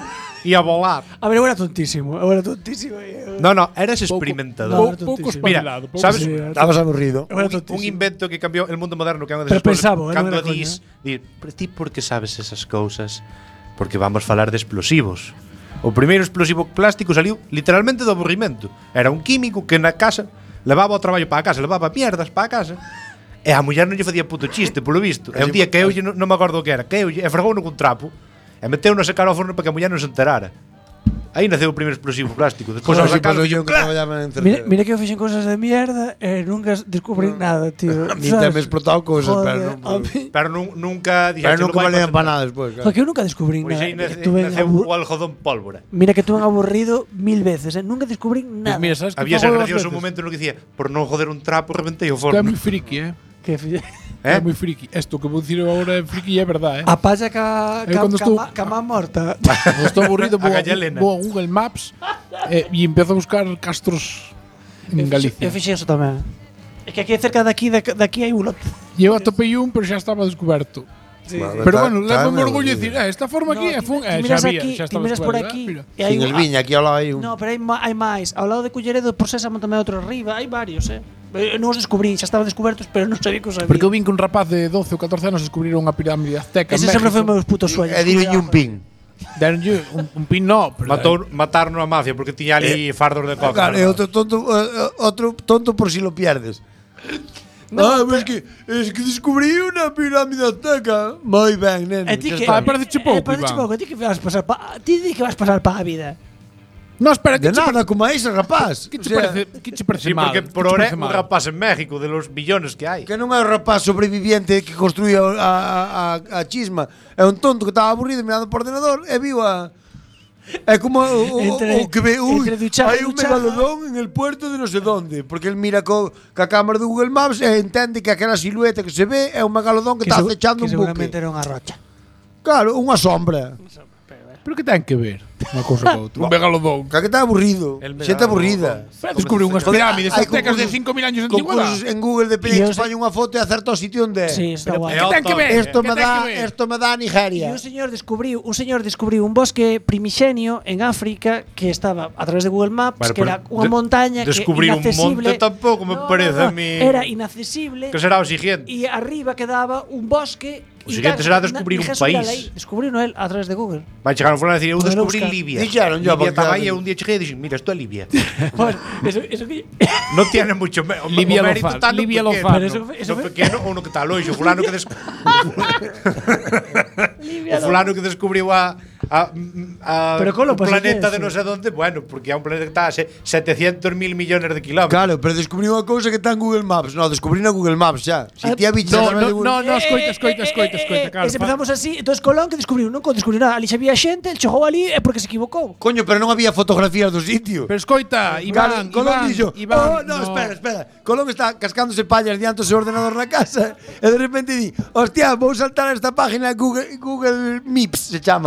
e a volar. A ver, eu era tontísimo, eu era tontísimo. Eu, No, no, eras Pouco- experimentador. pou- pouco Tontísimo. Mira, espabilado. pouco sabes- Sí, era Estabas aburrido. eu era Un, un tontísimo. invento que cambiou el mundo moderno, que é unha Pero desas cousas pensaba, eh, non cando era coña, dis, dir, "Pero ti por que sabes esas cousas?" Porque vamos falar de explosivos. O primeiro explosivo plástico saliu literalmente do aburrimento. Era un químico que na casa levaba o traballo para a casa, levaba mierdas para a casa. E a muller non lle facía puto chiste, polo visto. E un día que eu lle non, non me acordo o que era, que eu lle e fregouno cun trapo e meteu no secar ao forno para que a muller non se enterara. Aí naceu o primeiro explosivo plástico. Despois Joder, ao si sacarlo, pasou yo que ¡crac! traballaba en Mira, certeza. mira que eu fixen cosas de mierda e nunca descubrí nada, tío. Ni te me explotado cousas, Joder, pero non. a mí- Pero nun, nunca Pero dixaste, nunca valían para nada despois. Joder, que eu nunca descubrí Pois nada. aí nace, Estuve en naceu abur- o algodón pólvora. Mira que estuve aburrido mil veces, eh. Nunca descubrí nada. Pues mira, sabes que Había ese fago gracioso dúas veces? momento no que dicía, por non joder un trapo, reventei o Que é forno. moi friki, eh. Que fi- Eh? É moi friki. Isto que vou dicir agora é friki e é verdade, eh. A palla ca, Eu ca, cando ca, estou- ma- ca má morta. Cando estou aburrido vou A a, Gallalena. vou a Google Maps eh, e empezo a buscar castros en Galicia. Eu fixen eso tamén. É que aquí cerca daqui, de, daqui hai un lote. E eu atopei un, pero xa estaba descoberto. Sí, Vale. Pero Está- bueno, está leva-me en orgullo el- decir, eh, esta forma aquí é fun, eh, ti xa miras había, aquí, xa ti estaba miras por descoberto, aquí. eh, mira. E hai Sin un- el viña, aquí ao lado hai un. No, pero hai, ma- hai máis. Ao lado de Culleredo, por Sésamo tamén outro arriba. Hai varios, eh. Eu non os descubrí, xa estaban descubertos, pero non sabía que os había. Porque eu vin que un rapaz de doce ou catorce anos descubriron unha pirámide azteca en Ese sempre foi o México. meu puto sueño. E dironlle un pin. Deronlle un, un pin no, pero Matou, mataron a mafia porque tiña ali fardos de coca. Claro, e outro tonto, eh, outro tonto por si lo pierdes. Ah, mas que es que descubrí unha pirámide azteca. Moi ben, neno. E ti xa que está. Ah, parece pouco, Eh, parece Iván. pouco. Ti que vas pasar pa, ti di que vas pasar pa a vida. No, espera, De que che, nada, como a ese rapaz. que O che sea, parece, que che parece Sí, mal? porque Que por che hora parece un mal? rapaz en México de los billones que hai. Que non é o rapaz sobreviviente que construía a, a, a chisma. É un tonto que estaba aburrido mirando por ordenador e viu a... É como o, o, Entre- o que ve, ui, entre duchar hai e un duchar. megalodón en el puerto de no sé dónde. Porque el mira co, ca cámara de Google Maps e entende que aquela silueta que se ve é un megalodón que, está segu- acechando que un buque. seguramente era unha rocha. Claro, unha sombra. Pero que ten que ver unha cousa con outra? Un megalodón. Que que está aburrido. El Xente megalodón. aburrida. Pero descubriu unhas Joder, pirámides hai aztecas de concursos- cinco mil años de antigüedade. Concursos en Google de E peña que eu sei- fai unha foto e acerta o sitio onde é. Sí, está Pero guai. que ten que ver? Esto Que me ten dá, que ver? esto me dá a E Nigeria. un señor descubriu, un señor descubriu un bosque primixenio en África que estaba a través de Google Maps, Bueno, que pero era unha de- montaña que descubrir un inaccesible. monte tampouco me parece a mí. Era inaccesible. Que será o siguiente? E arriba quedaba un bosque. O siguiente será descubrir un país. Descubriu él a través de Google. Vai chegar un fulano a decir, eu Poder descubrí buscar. Libia. Dixeron yo, Libia porque estaba claro. aí e un día cheguei e dixen, mira, esto é Libia. Bueno, eso, eso que Non tiene mucho me o Libia o lo mérito fa- tanto Libia lo pequeno, fa, Pero eso fue- eso no fue- pequeno ou no que está loixo, o fulano que des... o fulano que descubriu a a, a Pero colo, o pues, planeta ¿qué es de non sei onde, bueno, porque é un planeta que está a se- setecientos mil millones de kilómetros. Claro, pero descubriu unha cousa que está en Google Maps. No, descubrí na Google Maps xa. Si ti a bicha No, tamén de no, Google- no, no, escoita, escoita, escoita, escoita, claro. E se empezamos así, entonces Colón que descubriu, non descubriu nada. Ali xa había xente, el chegou ali é porque se equivocou. Coño, pero non había fotografías do sitio. Pero escoita, Iván, Colón Iván, dixo, oh, Iván, no, espera, espera. Colón está cascándose pallas diante do seu ordenador na casa e de repente di, hostia, vou saltar a esta página Google, Google Maps se chama. Coítame un Que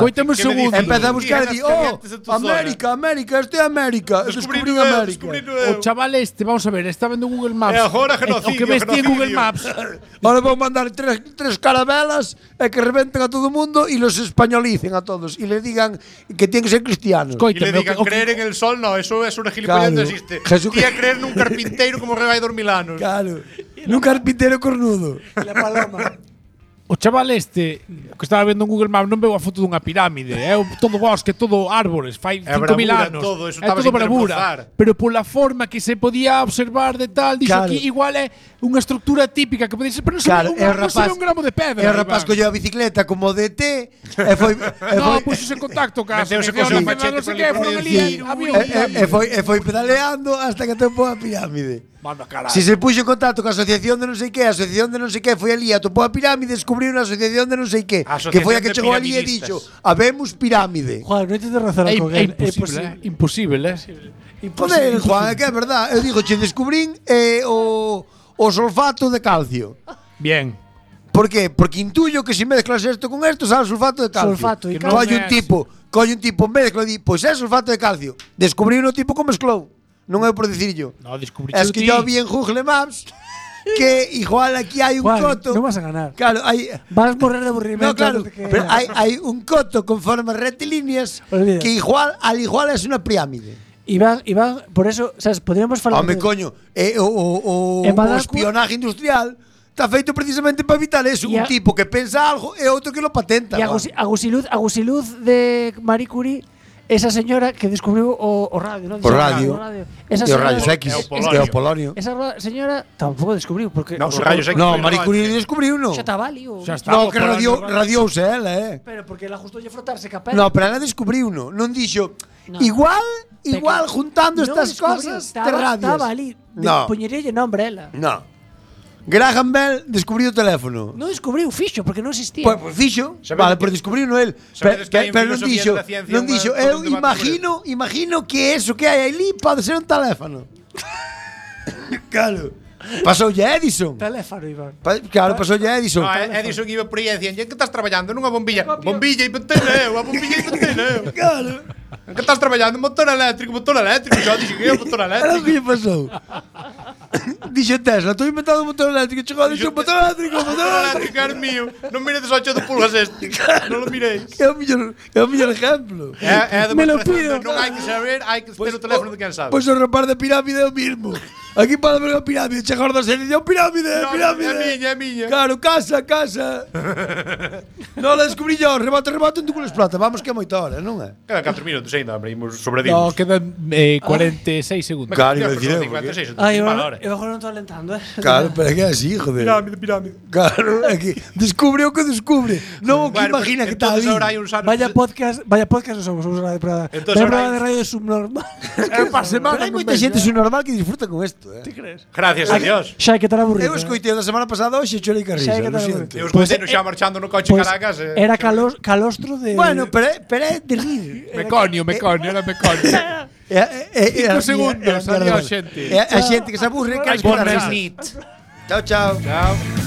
segundo. Empeza a buscar e di, oh, calientes en tu zona. América, América, este é América. Descubrindo Descubrí eu, América. descubrindo O eu. chaval este, vamos a ver, está vendo Google Maps. E agora E genocidio, O que ves ti en Google genocidio. Maps. Ahora vou mandar tres, tres carabelas e que rebenten a todo o mundo e los españolicen a todos e les digan que tienen que ser cristianos. Y Coita, le meu, digan o que- creer en el sol, no, eso es una gilipollez, Claro. no existe. Jesús- Tía creer nun carpinteiro como rei vai dos mil anos. Claro. Nun carpintero cornudo. La paloma. O chaval este que estaba vendo en Google Maps non veu a foto dunha pirámide, é o- todo bosque, todo árbores, fai É cinco mil bravura anos. todo, eso é estaba todo sin bravura, reforzar. pero pola forma que se podía observar de tal, dixo Claro. aquí igual é unha estructura típica que podía ser, pero non se Claro, ve é o un, non se rapaz. ve un gramo de pedra. E o rapaz Iván. colleu a bicicleta como de T e foi e No, foi puxose en contacto ca Meteuse asociación con seu nacional, machete non sei por que, ali por foron ali, dentro. eh, había e, un e, e foi e foi pedaleando hasta que topou a pirámide. Manda caralho. Si se puxo en contacto coa asociación de non sei que, a asociación de non sei que foi ali, atopou a pirámide, descubriu unha asociación de non sei que, A que foi a que asociación de chegou ali e piramidistas. dixo, habemos pirámide. Juan, non intentes razonar É, con é él. imposible, é imposible, eh. Joder, Juan, é que é verdad. Eu digo, che descubrín eh, o, o sulfato de calcio. Bien. Por qué? Porque intuyo que se mezclas esto con esto, sabe sulfato de calcio. Sulfato Que e non Colle é un tipo, colle un tipo, mezcla e di, pois é sulfato de calcio. Descubrí un tipo que mezclou. Non é por dicirlo. No, descubrí Es que yo vi en Google Maps que igual aquí hai un Juan, coto. non vas a ganar. Claro, hai Vas a morrer de aburrimiento. No, claro, antes de que- pero hay, hay un coto con formas rectilíneas Olvida. que igual al igual es una pirámide. Iván, Iván, por eso, sabes, podríamos falar Home, de- coño, eh, o, o, o, En o Badalcua- espionaje industrial está feito precisamente para evitar eso. E Un a- tipo que pensa algo e outro que lo patenta. E a, Juan. Gusi- a Gusiluz, a Gusiluz de Marie Curie, esa señora que descubriu o, o radio, non? O radio. Esa E os señora- rayos X, É o e polonio. o polonio. Esa ra- señora tampouco descubriu porque No, os o- rayos X. No, Pero Marie no, Curie antes. descubriu uno. xa estaba ali o... Xa está. No, o que radio, polonio, radiouse ela, eh. Pero porque ela justo lle frotarse ca pedra. No, pero ela descubriu uno. Non dixo, No. igual, Pero igual, que juntando non estas descubriu, cosas, estaba, te radios. Estaba ali. No. Poñeríalle nombre ela. No. Graham Bell descubriu o teléfono. Non descubriu, fixo, porque non existía. Pues, pues fixo, Sabedes vale, que- pero descubriu no él. sabedes Pe- que hai pe- en Pero non filosofía dixo, da ciencia non unha- dixo, todo eu un debate imagino, imagino que eso que hai ali pode ser un teléfono. Claro. Pasoulle a Edison. Teléfono, Iván. Pa- Claro, pasoulle a Edison. No, eh, Edison iba por aí e dicían, que estás traballando nunha bombilla? Bombilla e pentei eu, a bombilla e pentei eu. Claro. Que estás traballando? Motor eléctrico, motor eléctrico, xa dixen que eu, motor Era o que eléctrico. lle pasou. Dixo Tesla, estou inventando un motor eléctrico. Chegou, dixo, motor eléctrico, motor Motor eléctrico. eléctrico, é mío. Non miredes ocho de pulgas este. Non lo mireis. É o mellor, é o mellor ejemplo. É, é a Me lo demostración de pido. non hai que saber, hai que ter o teléfono de quen sabe. Pois o rapaz de pirámide é o mismo. Aquí pode ver a pirámide, chega da serie, dice, pirámide, No, pirámide. É miña, é miña. Claro, casa, casa. Non la descubrí yo, rebote, rebote, en tu culo explota. Vamos que é moita hora, non é? Quedan catro minutos ainda, hombre, imos No, sobredimos. quedan eh, cuarenta y seis segundos. Claro, iba a Dios, decir son eu, cincuenta e seis, Ai, eu, mala hora. eu agora non estou alentando, eh. Claro, pero é que é así, joder. Pirámide, pirámide. Claro, é que descubre o que descubre. Non o que Bueno, imagina pues, que está entonces ali. ahora hai uns anos. Vaya podcast, vaya podcast non somos, somos radio para. Entonces Vaya ahora programa hai- de radio subnormal. É para semana. Pero hai moita xente subnormal que disfruta con isto, eh. Gracias a Dios. Xa hai que estar aburrido. Eu escoitei da semana pasada hoxe chorei que Xa risa, hai que lo estar siento. aburrido. Eu Pues, escoitei no xa marchando no coche Pues, Caracas. eh. era calos, calostro de... Bueno, pero é, pero é de rir. Meconio, meconio, era meconio. É, é, é, Cinco é, segundos, é, é, adiós, é, xente. É a xente que se aburre que hai que Bon dar mes risas. nit. Chao, chao. Chao.